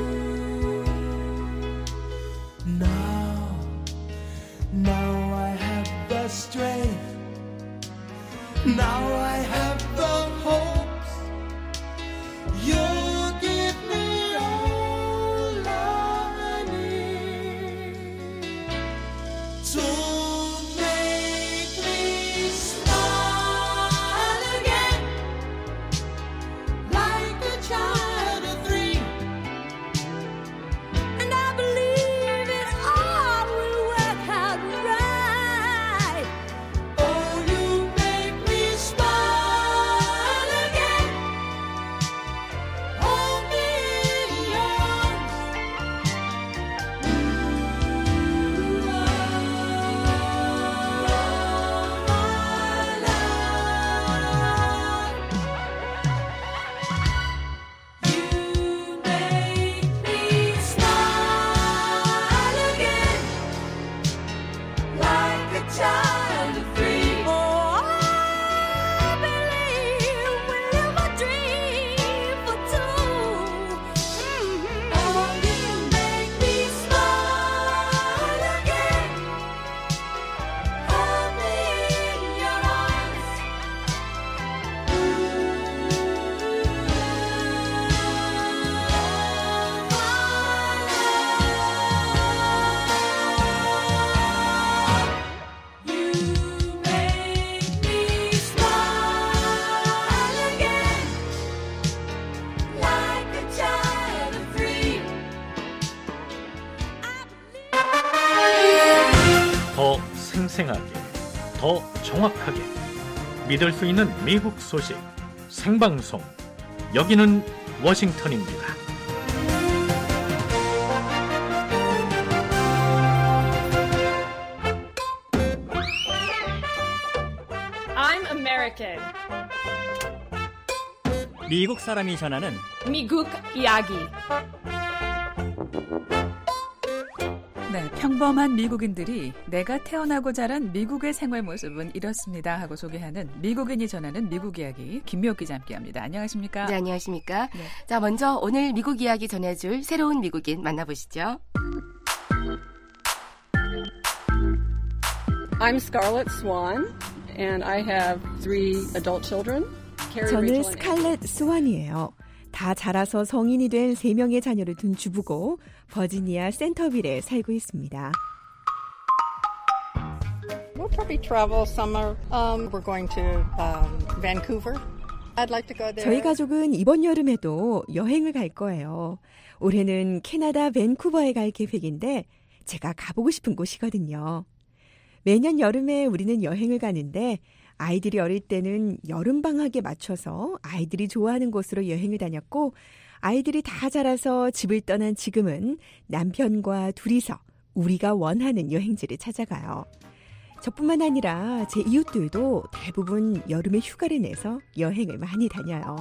Now, now I have the strength. Now I have the hopes. You give me all I need. To make me smile 생생하게, 더 정확하게 믿을 수 있는 미국 소식 생방송. 여기는 워싱턴입니다. I'm American. 미국 사람이 전하는 미국 이야기. 네, 평범한 미국인들이 내가 태어나고 자란 미국의 생활 모습은 이렇습니다 하고 소개하는 미국인이 전하는 미국 이야기, 김미옥 기자 함께합니다. 안녕하십니까? 네, 안녕하십니까? 네. 자, 먼저 오늘 미국 이야기 전해줄 새로운 미국인 만나보시죠. I'm Scarlett Swan, and I have three adult children. Carrie, 저는 Rachel, and 스칼렛 스완이에요. 다 자라서 성인이 된 세 명의 자녀를 둔 주부고 버지니아 센터빌에 살고 있습니다. We'll probably travel summer. Um, we're going to um, Vancouver. I'd like to go there. 저희 가족은 이번 여름에도 여행을 갈 거예요. 올해는 캐나다 밴쿠버에 갈 계획인데 제가 가보고 싶은 곳이거든요. 매년 여름에 우리는 여행을 가는데 아이들이 어릴 때는 여름방학에 맞춰서 아이들이 좋아하는 곳으로 여행을 다녔고 아이들이 다 자라서 집을 떠난 지금은 남편과 둘이서 우리가 원하는 여행지를 찾아가요. 저뿐만 아니라 제 이웃들도 대부분 여름에 휴가를 내서 여행을 많이 다녀요.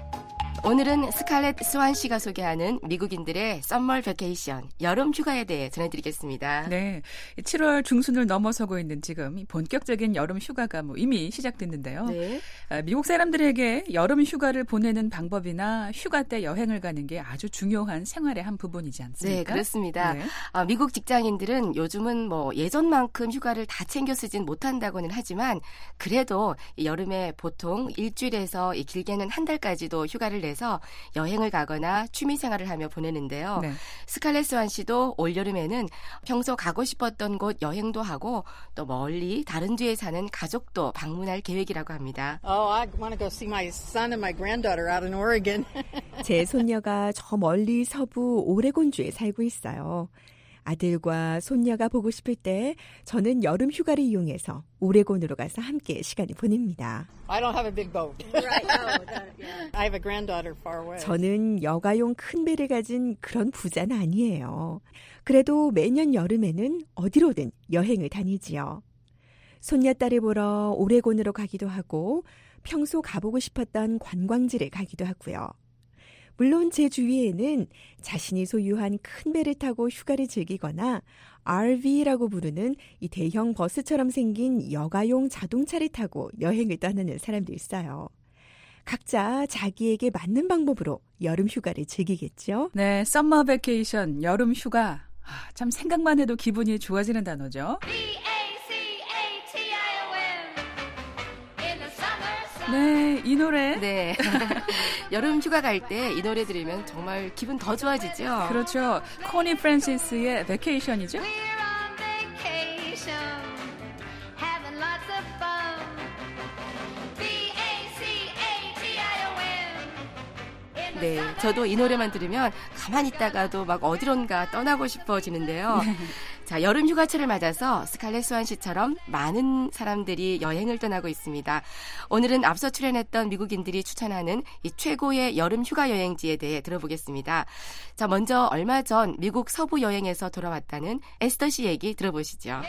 오늘은 스칼렛 스완 씨가 소개하는 미국인들의 썸머 베케이션, 여름 휴가에 대해 전해드리겠습니다. 네, 칠월 중순을 넘어서고 있는 지금 본격적인 여름 휴가가 뭐 이미 시작됐는데요. 네. 미국 사람들에게 여름 휴가를 보내는 방법이나 휴가 때 여행을 가는 게 아주 중요한 생활의 한 부분이지 않습니까? 네, 그렇습니다. 네. 아, 미국 직장인들은 요즘은 뭐 예전만큼 휴가를 다 챙겨 쓰진 못한다고는 하지만 그래도 여름에 보통 일주일에서 길게는 한 달까지도 휴가를 내서 여행을 가거나 취미 생활을 하며 보내는데요. 네. 스칼렛 스완 씨도 올여름에는 평소 가고 싶었던 곳 여행도 하고 또 멀리 다른 주에 사는 가족도 방문할 계획이라고 합니다. Oh, I want to go see my son and my granddaughter out in Oregon. 제 손녀가 저 멀리 서부 오레곤주에 살고 있어요. 아들과 손녀가 보고 싶을 때 저는 여름 휴가를 이용해서 오레곤으로 가서 함께 시간을 보냅니다. I don't have a big boat. Right. Oh, that, yeah. I have a granddaughter far away. 저는 여가용 큰 배를 가진 그런 부자는 아니에요. 그래도 매년 여름에는 어디로든 여행을 다니지요. 손녀딸을 보러 오레곤으로 가기도 하고 평소 가보고 싶었던 관광지를 가기도 하고요. 물론 제 주위에는 자신이 소유한 큰 배를 타고 휴가를 즐기거나 알비라고 부르는 이 대형 버스처럼 생긴 여가용 자동차를 타고 여행을 떠나는 사람도 있어요. 각자 자기에게 맞는 방법으로 여름 휴가를 즐기겠죠. 네, 썸머 베케이션, 여름 휴가. 아, 참 생각만 해도 기분이 좋아지는 단어죠. 네, 이 노래. 네. 여름 휴가 갈 때 이 노래 들으면 정말 기분 더 좋아지죠? 그렇죠. 코니 프랜시스의 베케이션이죠. 네, 저도 이 노래만 들으면 가만히 있다가도 막 어디론가 떠나고 싶어지는데요. 자, 여름 휴가철을 맞아서 스칼렛 스완 씨처럼 많은 사람들이 여행을 떠나고 있습니다. 오늘은 앞서 출연했던 미국인들이 추천하는 이 최고의 여름 휴가 여행지에 대해 들어보겠습니다. 자, 먼저 얼마 전 미국 서부 여행에서 돌아왔다는 에스더 씨 얘기 들어보시죠.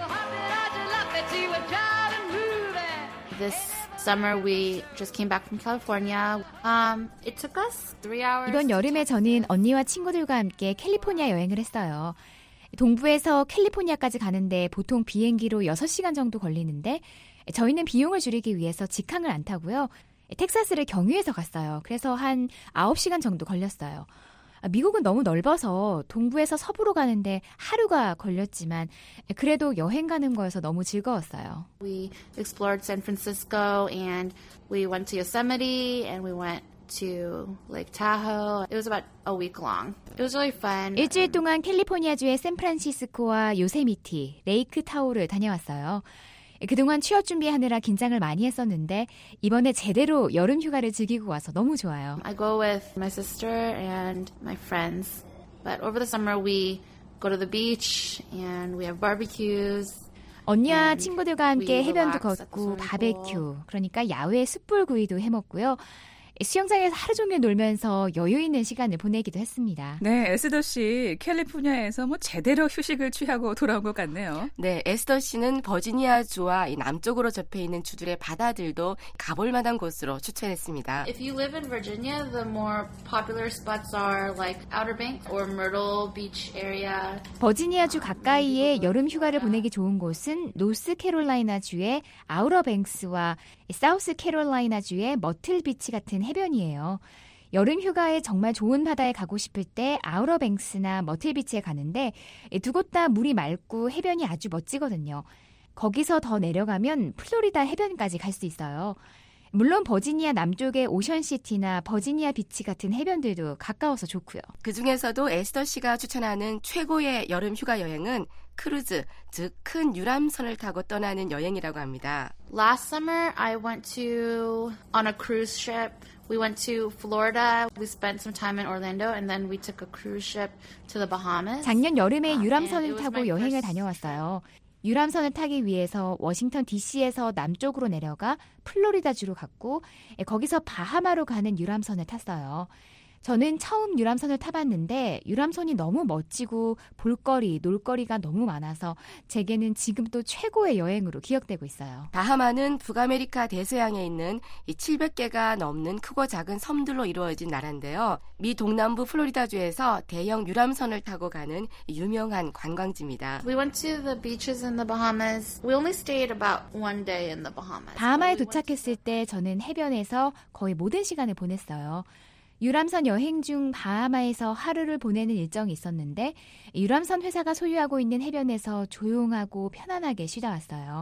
This summer we just came back from California. Um, it took us three hours. 이번 여름에 저는 언니와 친구들과 함께 캘리포니아 여행을 했어요. 동부에서 캘리포니아까지 가는데 보통 비행기로 여섯 시간 정도 걸리는데 저희는 비용을 줄이기 위해서 직항을 안 타고요. 텍사스를 경유해서 갔어요. 그래서 한 아홉 시간 정도 걸렸어요. 미국은 너무 넓어서 동부에서 서부로 가는데 하루가 걸렸지만 그래도 여행 가는 거여서 너무 즐거웠어요. We explored San Francisco and we went to Yosemite and we went to Lake Tahoe. It was about a week long. It was really fun. 일주일 동안 캘리포니아주의 샌프란시스코와 요세미티, 레이크 타호를 다녀왔어요. 그동안 취업 준비하느라 긴장을 많이 했었는데 이번에 제대로 여름 휴가를 즐기고 와서 너무 좋아요. I go with my sister and my friends. But over the summer we go to the beach and we have barbecues. 언니와 친구들과 함께 해변도 걷고 바베큐, 그러니까 야외 숯불구이도 해먹고요. 수영장에서 하루 종일 놀면서 여유 있는 시간을 보내기도 했습니다. 네, 에스더 씨 캘리포니아에서 뭐 제대로 휴식을 취하고 돌아온 것 같네요. 네, 에스더 씨는 버지니아주와 이 남쪽으로 접해 있는 주들의 바다들도 가볼 만한 곳으로 추천했습니다. If you live in Virginia, the more popular spots are like Outer Banks or Myrtle Beach area. 버지니아주 가까이에 여름 휴가를 보내기 좋은 곳은 노스캐롤라이나주의 아우터뱅스와 사우스캐롤라이나주의 머틀비치 같은 해변이에요. 여름 휴가에 정말 좋은 바다에 가고 싶을 때 아우터뱅스나 머틀비치에 가는데 두 곳 다 물이 맑고 해변이 아주 멋지거든요. 거기서 더 내려가면 플로리다 해변까지 갈 수 있어요. 물론 버지니아 남쪽의 오션시티나 버지니아 비치 같은 해변들도 가까워서 좋고요. 그중에서도 에스더 씨가 추천하는 최고의 여름 휴가 여행은 크루즈, 즉 큰 유람선을 타고 떠나는 여행이라고 합니다. Last summer, I went to on a cruise ship. We went to Florida. We spent some time in Orlando, and then we took a cruise ship to the Bahamas. 작년 여름에 유람선을 타고 여행을 다녀왔어요. 유람선을 타기 위해서 워싱턴 디씨에서 남쪽으로 내려가 플로리다주로 갔고 거기서 바하마로 가는 유람선을 탔어요. 저는 처음 유람선을 타봤는데 유람선이 너무 멋지고 볼거리, 놀거리가 너무 많아서 제게는 지금 또 최고의 여행으로 기억되고 있어요. 바하마는 북아메리카 대서양에 있는 이 칠백 개가 넘는 크고 작은 섬들로 이루어진 나라인데요. 미 동남부 플로리다주에서 대형 유람선을 타고 가는 유명한 관광지입니다. We went to the beaches in the Bahamas. We only stayed about one day in the Bahamas. 바하마에 도착했을 때 저는 해변에서 거의 모든 시간을 보냈어요. 유람선 여행 중 바하마에서 하루를 보내는 일정이 있었는데 유람선 회사가 소유하고 있는 해변에서 조용하고 편안하게 쉬다 왔어요.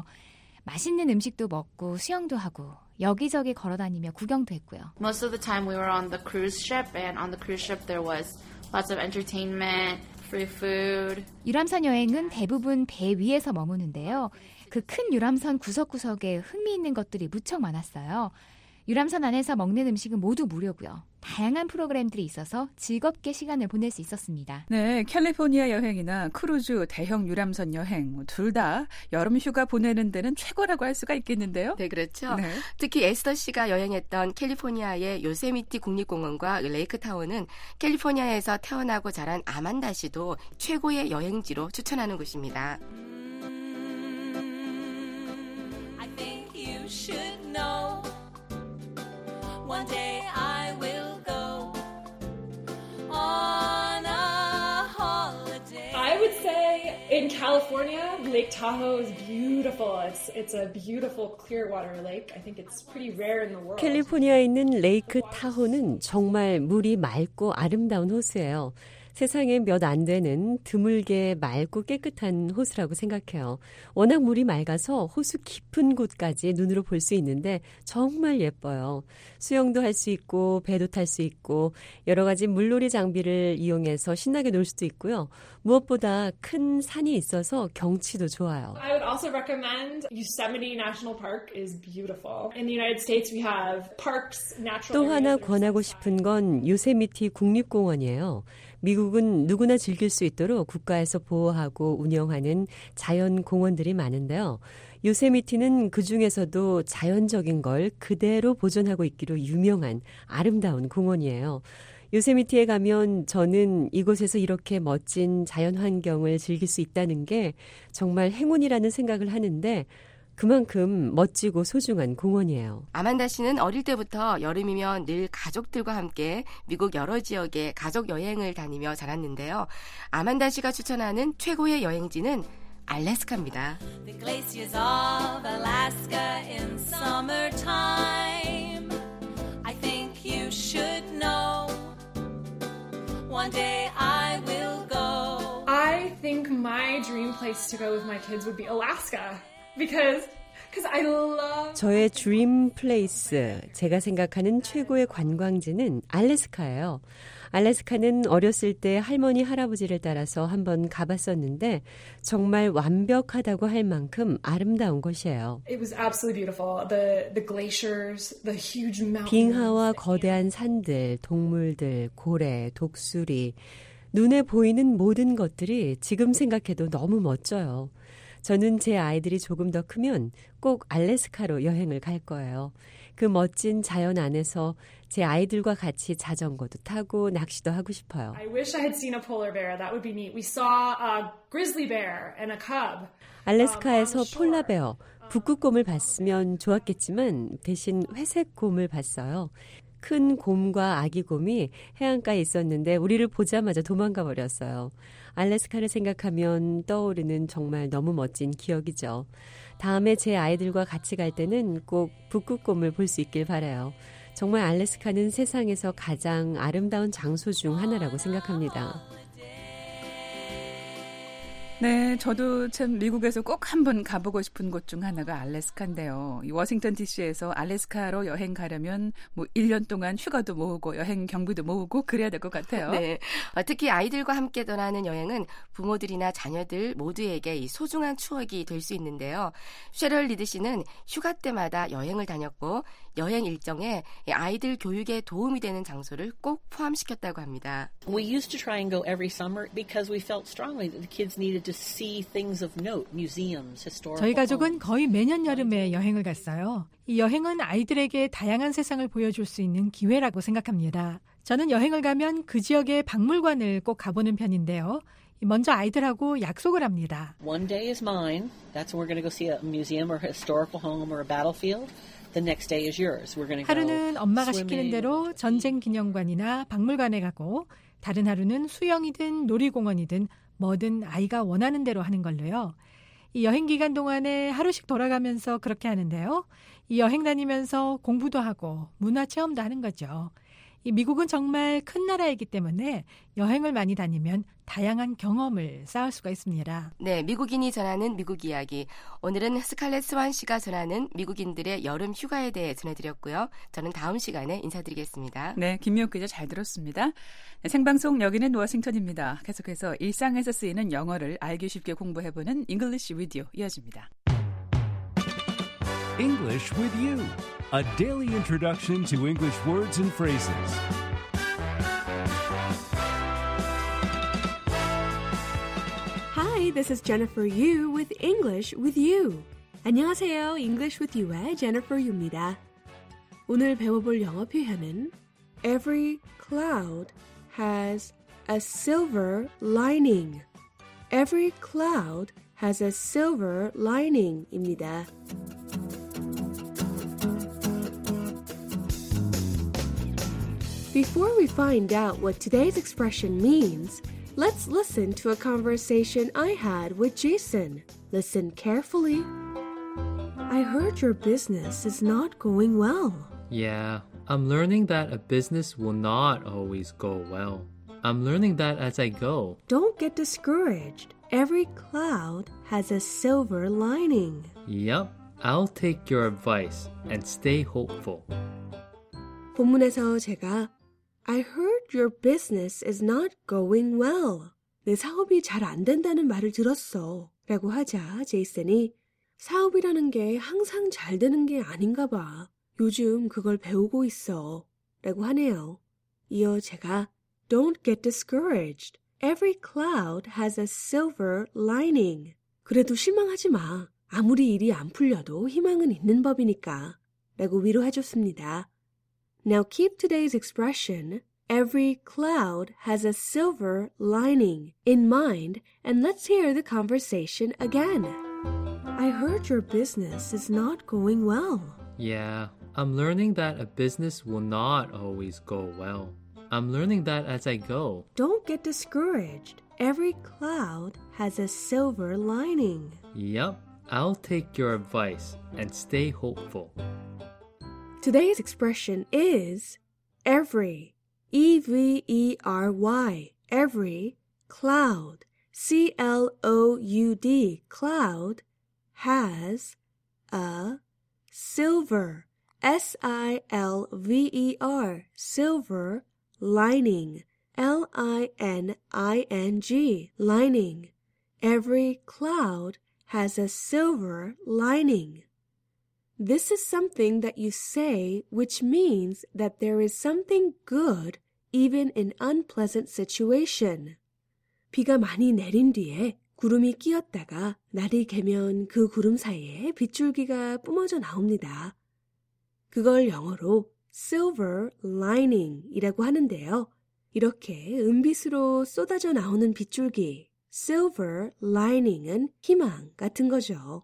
맛있는 음식도 먹고 수영도 하고 여기저기 걸어다니며 구경도 했고요. Most of the time we were on the cruise ship, and on the cruise ship there was lots of entertainment, free food. 유람선 여행은 대부분 배 위에서 머무는데요. 그 큰 유람선 구석구석에 흥미있는 것들이 무척 많았어요. 유람선 안에서 먹는 음식은 모두 무료고요. 다양한 프로그램들이 있어서 즐겁게 시간을 보낼 수 있었습니다. 네, 캘리포니아 여행이나 크루즈, 대형 유람선 여행 둘 다 여름 휴가 보내는 데는 최고라고 할 수가 있겠는데요. 네, 그렇죠. 네. 특히 에스더 씨가 여행했던 캘리포니아의 요세미티 국립공원과 레이크타운은 캘리포니아에서 태어나고 자란 아만다 씨도 최고의 여행지로 추천하는 곳입니다. I think you should know. One day I will go on a holiday. I would say in California, Lake Tahoe is beautiful. It's it's a beautiful clear water lake. I think it's pretty rare in the world. 캘리포니아에 있는 레이크 타호는 정말 물이 맑고 아름다운 호수예요. 세상에 몇 안 되는 드물게 맑고 깨끗한 호수라고 생각해요. 워낙 물이 맑아서 호수 깊은 곳까지 눈으로 볼 수 있는데 정말 예뻐요. 수영도 할 수 있고 배도 탈 수 있고 여러 가지 물놀이 장비를 이용해서 신나게 놀 수도 있고요. 무엇보다 큰 산이 있어서 경치도 좋아요. I would also recommend Yosemite National Park is beautiful. In the United States we have parks, natural 또 하나 areas. 권하고 싶은 건 요세미티 국립공원이에요. 미국은 누구나 즐길 수 있도록 국가에서 보호하고 운영하는 자연 공원들이 많은데요. 요세미티는 그중에서도 자연적인 걸 그대로 보존하고 있기로 유명한 아름다운 공원이에요. 요세미티에 가면 저는 이곳에서 이렇게 멋진 자연 환경을 즐길 수 있다는 게 정말 행운이라는 생각을 하는데 그만큼 멋지고 소중한 공원이에요. 아만다 씨는 어릴 때부터 여름이면 늘 가족들과 함께 미국 여러 지역에 가족 여행을 다니며 자랐는데요. 아만다 씨가 추천하는 최고의 여행지는 알래스카입니다. The glaciers of Alaska in summertime. I think you should know. One day I will go. I think my dream place to go with my kids would be Alaska. Because, because I love... 저의 드림 플레이스, 제가 생각하는 최고의 관광지는 알래스카예요. 알래스카는 어렸을 때 할머니, 할아버지를 따라서 한번 가봤었는데 정말 완벽하다고 할 만큼 아름다운 곳이에요. It was absolutely beautiful. The, the glaciers, the huge mountains. 빙하와 거대한 산들, 동물들, 고래, 독수리, 눈에 보이는 모든 것들이 지금 생각해도 너무 멋져요. 저는 제 아이들이 조금 더 크면 꼭 알래스카로 여행을 갈 거예요. 그 멋진 자연 안에서 제 아이들과 같이 자전거도 타고 낚시도 하고 싶어요. I wish I had seen a polar bear. That would be neat. We saw a grizzly bear and a cub. 알래스카에서 폴라베어, 북극곰을 봤으면 좋았겠지만 대신 회색 곰을 봤어요. 큰 곰과 아기 곰이 해안가에 있었는데 우리를 보자마자 도망가 버렸어요. 알래스카를 생각하면 떠오르는 정말 너무 멋진 기억이죠. 다음에 제 아이들과 같이 갈 때는 꼭 북극곰을 볼 수 있길 바라요. 정말 알래스카는 세상에서 가장 아름다운 장소 중 하나라고 생각합니다. 네, 저도 참 미국에서 꼭 한번 가보고 싶은 곳 중 하나가 알래스카인데요. 이 워싱턴 디씨에서 알래스카로 여행 가려면 뭐 일 년 동안 휴가도 모으고 여행 경비도 모으고 그래야 될 것 같아요. 네, 특히 아이들과 함께 떠나는 여행은 부모들이나 자녀들 모두에게 이 소중한 추억이 될 수 있는데요. 셰럴 리드 씨는 휴가 때마다 여행을 다녔고 여행 일정에 아이들 교육에 도움이 되는 장소를 꼭 포함시켰다고 합니다. We used to try and go every summer because we felt strongly that the kids needed to see things of note, museums, historical. 저희 가족은 거의 매년 여름에 여행을 갔어요. 이 여행은 아이들에게 다양한 세상을 보여줄 수 있는 기회라고 생각합니다. 저는 여행을 가면 그 지역의 박물관을 꼭 가보는 편인데요. 먼저 아이들하고 약속을 합니다. One day is mine. That's when we're going to go see a museum or a historical home or a battlefield. The next day is yours. We're going to go 하루는 엄마가 swimming. 시키는 대로 전쟁 기념관이나 박물관에 가고 다른 하루는 수영이든 놀이공원이든 뭐든 아이가 원하는 대로 하는 걸로요. 이 여행 기간 동안에 하루씩 돌아가면서 그렇게 하는데요. 이 여행 다니면서 공부도 하고 문화 체험도 하는 거죠. 이 미국은 정말 큰 나라이기 때문에 여행을 많이 다니면 다양한 경험을 쌓을 수가 있습니다. 네, 미국인이 전하는 미국 이야기. 오늘은 스칼렛 스완 씨가 전하는 미국인들의 여름 휴가에 대해 전해드렸고요. 저는 다음 시간에 인사드리겠습니다. 네, 김미옥 기자 잘 들었습니다. 네, 생방송 여기는 워싱턴입니다. 계속해서 일상에서 쓰이는 영어를 알기 쉽게 공부해보는 English with You 이어집니다. English with You, a daily introduction to English words and phrases. Hi, this is Jennifer Yu with English with You. 안녕하세요. English with You의 Jennifer Yu입니다. 오늘 배워볼 영어 표현은 Every cloud has a silver lining. Every cloud has a silver lining입니다. Before we find out what today's expression means, let's listen to a conversation I had with Jason. Listen carefully. I heard your business is not going well. Yeah, I'm learning that a business will not always go well. I'm learning that as I go. Don't get discouraged. Every cloud has a silver lining. Yep, I'll take your advice and stay hopeful. 본문에서 제가 I heard your business is not going well. 내 사업이 잘 안 된다는 말을 들었어. 라고 하자 제이슨이 사업이라는 게 항상 잘 되는 게 아닌가 봐. 요즘 그걸 배우고 있어. 라고 하네요. 이어 제가 Don't get discouraged. Every cloud has a silver lining. 그래도 실망하지 마. 아무리 일이 안 풀려도 희망은 있는 법이니까. 라고 위로해줬습니다. Now keep today's expression, every cloud has a silver lining, in mind, and let's hear the conversation again. I heard your business is not going well. Yeah, I'm learning that a business will not always go well. I'm learning that as I go. Don't get discouraged. Every cloud has a silver lining. Yep, I'll take your advice and stay hopeful. Today's expression is every, E V E R Y, every, cloud, C L O U D, cloud, has, a, silver, S I L V E R, silver, lining, L I N I N G, lining. Every cloud has a silver lining. This is something that you say which means that there is something good even in unpleasant situation. 비가 많이 내린 뒤에 구름이 끼었다가 날이 개면 그 구름 사이에 빗줄기가 뿜어져 나옵니다. 그걸 영어로 silver lining이라고 하는데요. 이렇게 은빛으로 쏟아져 나오는 빗줄기, silver lining은 희망 같은 거죠.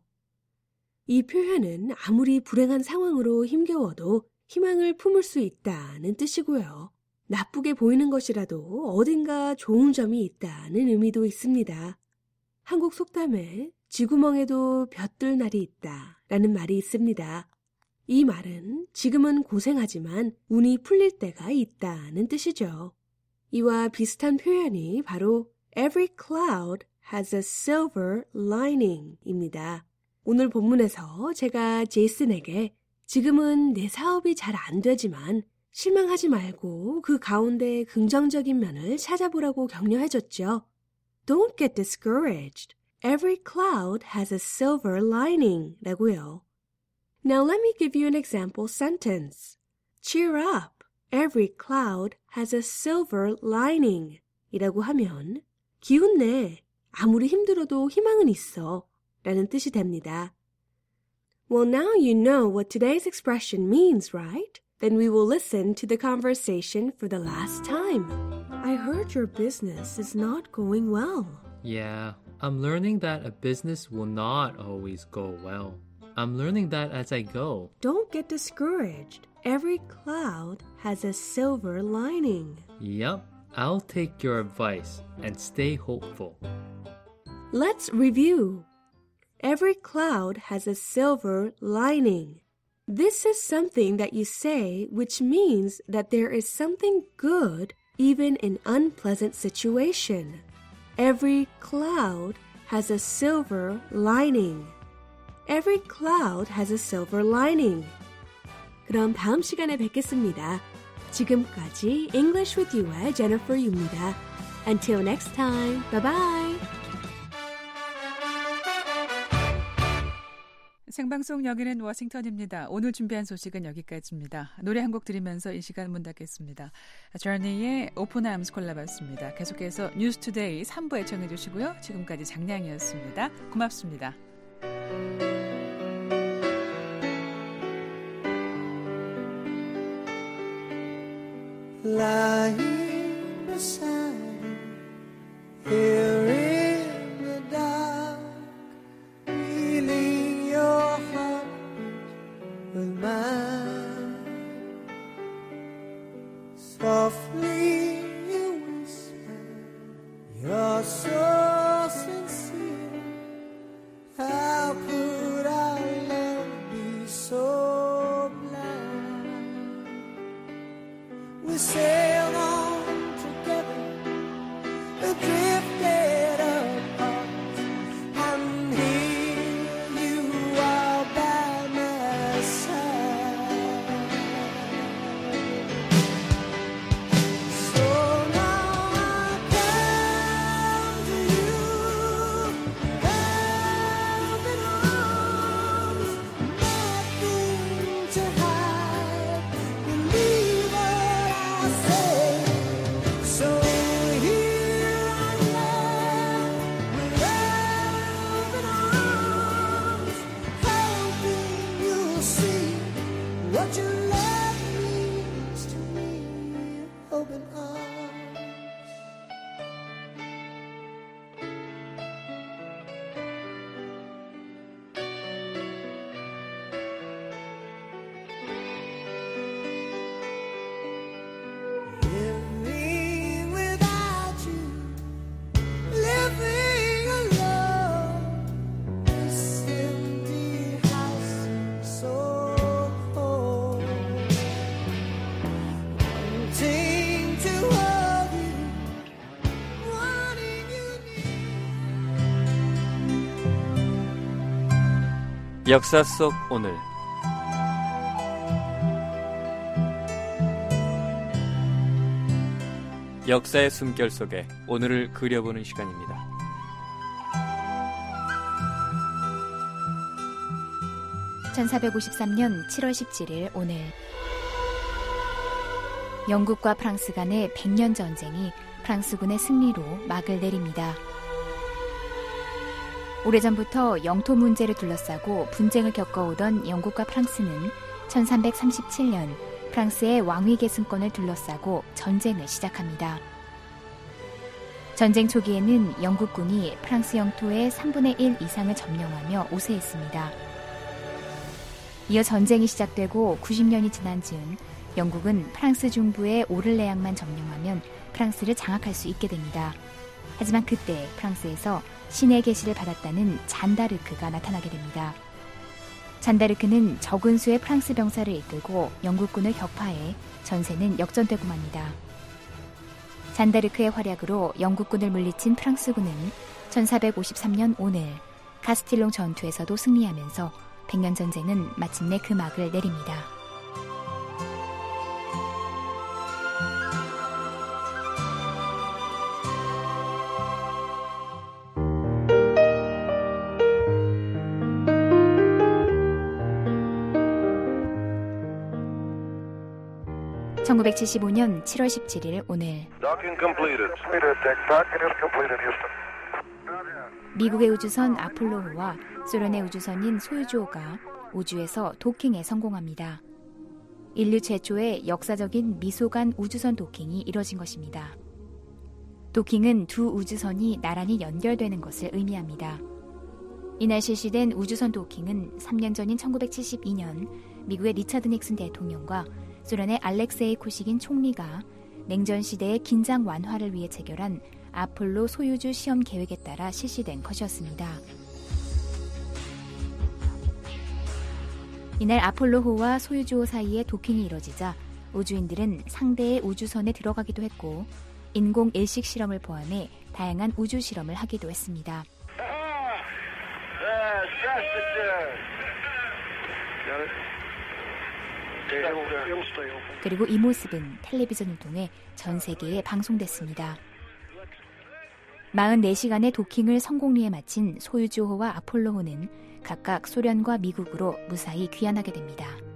이 표현은 아무리 불행한 상황으로 힘겨워도 희망을 품을 수 있다는 뜻이고요. 나쁘게 보이는 것이라도 어딘가 좋은 점이 있다는 의미도 있습니다. 한국 속담에 쥐구멍에도 볕들 날이 있다 라는 말이 있습니다. 이 말은 지금은 고생하지만 운이 풀릴 때가 있다는 뜻이죠. 이와 비슷한 표현이 바로 Every cloud has a silver lining입니다. 오늘 본문에서 제가 제이슨에게 지금은 내 사업이 잘 안 되지만 실망하지 말고 그 가운데 긍정적인 면을 찾아보라고 격려해줬죠. Don't get discouraged. Every cloud has a silver lining 라고요. Now let me give you an example sentence. Cheer up. Every cloud has a silver lining 이라고 하면 기운내. 아무리 힘들어도 희망은 있어 라는 뜻이 됩니다. Well, now you know what today's expression means, right? Then we will listen to the conversation for the last time. I heard your business is not going well. Yeah, I'm learning that a business will not always go well. I'm learning that as I go. Don't get discouraged. Every cloud has a silver lining. Yep, I'll take your advice and stay hopeful. Let's review. Every cloud has a silver lining. This is something that you say which means that there is something good even in unpleasant situation. Every cloud has a silver lining. Every cloud has a silver lining. 그럼 다음 시간에 뵙겠습니다. 지금까지 English with You의 Jennifer Yu입니다. Until next time, bye bye. 생방송 여기는 워싱턴입니다. 오늘 준비한 소식은 여기까지입니다. 노래 한 곡 들으면서 이 시간 문 닫겠습니다. Journey의 Open Arms 골라봤습니다. 계속해서 뉴스 투데이 삼 부 애청해 주시고요. 지금까지 장량이었습니다. 고맙습니다. Lying beside her, here in the dark, feeling your heartbeat with mine. Softly you whisper, you're so sincere. How could our love be so blind? We sailed on together, drifted apart, and here you are by my side. So now I come to you, open arms, nothing to hide. Believe what I say. So here I am with open arms, hoping you'll see what your love means to me. Open arms. Living without you, living alone, this empty house seems so cold. Wanting to hold you, wanting you 역사 속 오늘 역사의 숨결 속에 오늘을 그려보는 시간입니다. 천사백오십삼 년 칠월 십칠일 오늘 영국과 프랑스 간의 백 년 전쟁이 프랑스군의 승리로 막을 내립니다. 오래전부터 영토 문제를 둘러싸고 분쟁을 겪어오던 영국과 프랑스는 천삼백삼십칠 년 프랑스의 왕위 계승권을 둘러싸고 전쟁을 시작합니다. 전쟁 초기에는 영국군이 프랑스 영토의 삼분의 일 이상을 점령하며 우세했습니다. 이어 전쟁이 시작되고 구십 년이 지난 즈음 영국은 프랑스 중부의 오를레앙만 점령하면 프랑스를 장악할 수 있게 됩니다. 하지만 그때 프랑스에서 신의 계시를 받았다는 잔다르크가 나타나게 됩니다. 잔다르크는 적은 수의 프랑스 병사를 이끌고 영국군을 격파해 전세는 역전되고 맙니다. 잔다르크의 활약으로 영국군을 물리친 프랑스군은 천사백오십삼 년 오늘 카스틸롱 전투에서도 승리하면서 백년 전쟁은 마침내 그 막을 내립니다. 천구백칠십오 년 칠월 십칠일 오늘 미국의 우주선 아폴로호와 소련의 우주선인 소유주호가 우주에서 도킹에 성공합니다. 인류 최초의 역사적인 미소간 우주선 도킹이 이뤄진 것입니다. 도킹은 두 우주선이 나란히 연결되는 것을 의미합니다. 이날 실시된 우주선 도킹은 삼 년 전인 천구백칠십이 년 미국의 리차드 닉슨 대통령과 소련의 알렉세이 코시긴 총리가 냉전 시대의 긴장 완화를 위해 체결한 아폴로 소유주 시험 계획에 따라 실시된 것이었습니다. 이날 아폴로호와 소유주호 사이에 도킹이 이뤄지자 우주인들은 상대의 우주선에 들어가기도 했고 인공 일식 실험을 포함해 다양한 우주 실험을 하기도 했습니다. 그리고 이 모습은 텔레비전을 통해 전 세계에 방송됐습니다. 사십사 시간의 도킹을 성공리에 마친 소유주호와 아폴로호는 각각 소련과 미국으로 무사히 귀환하게 됩니다.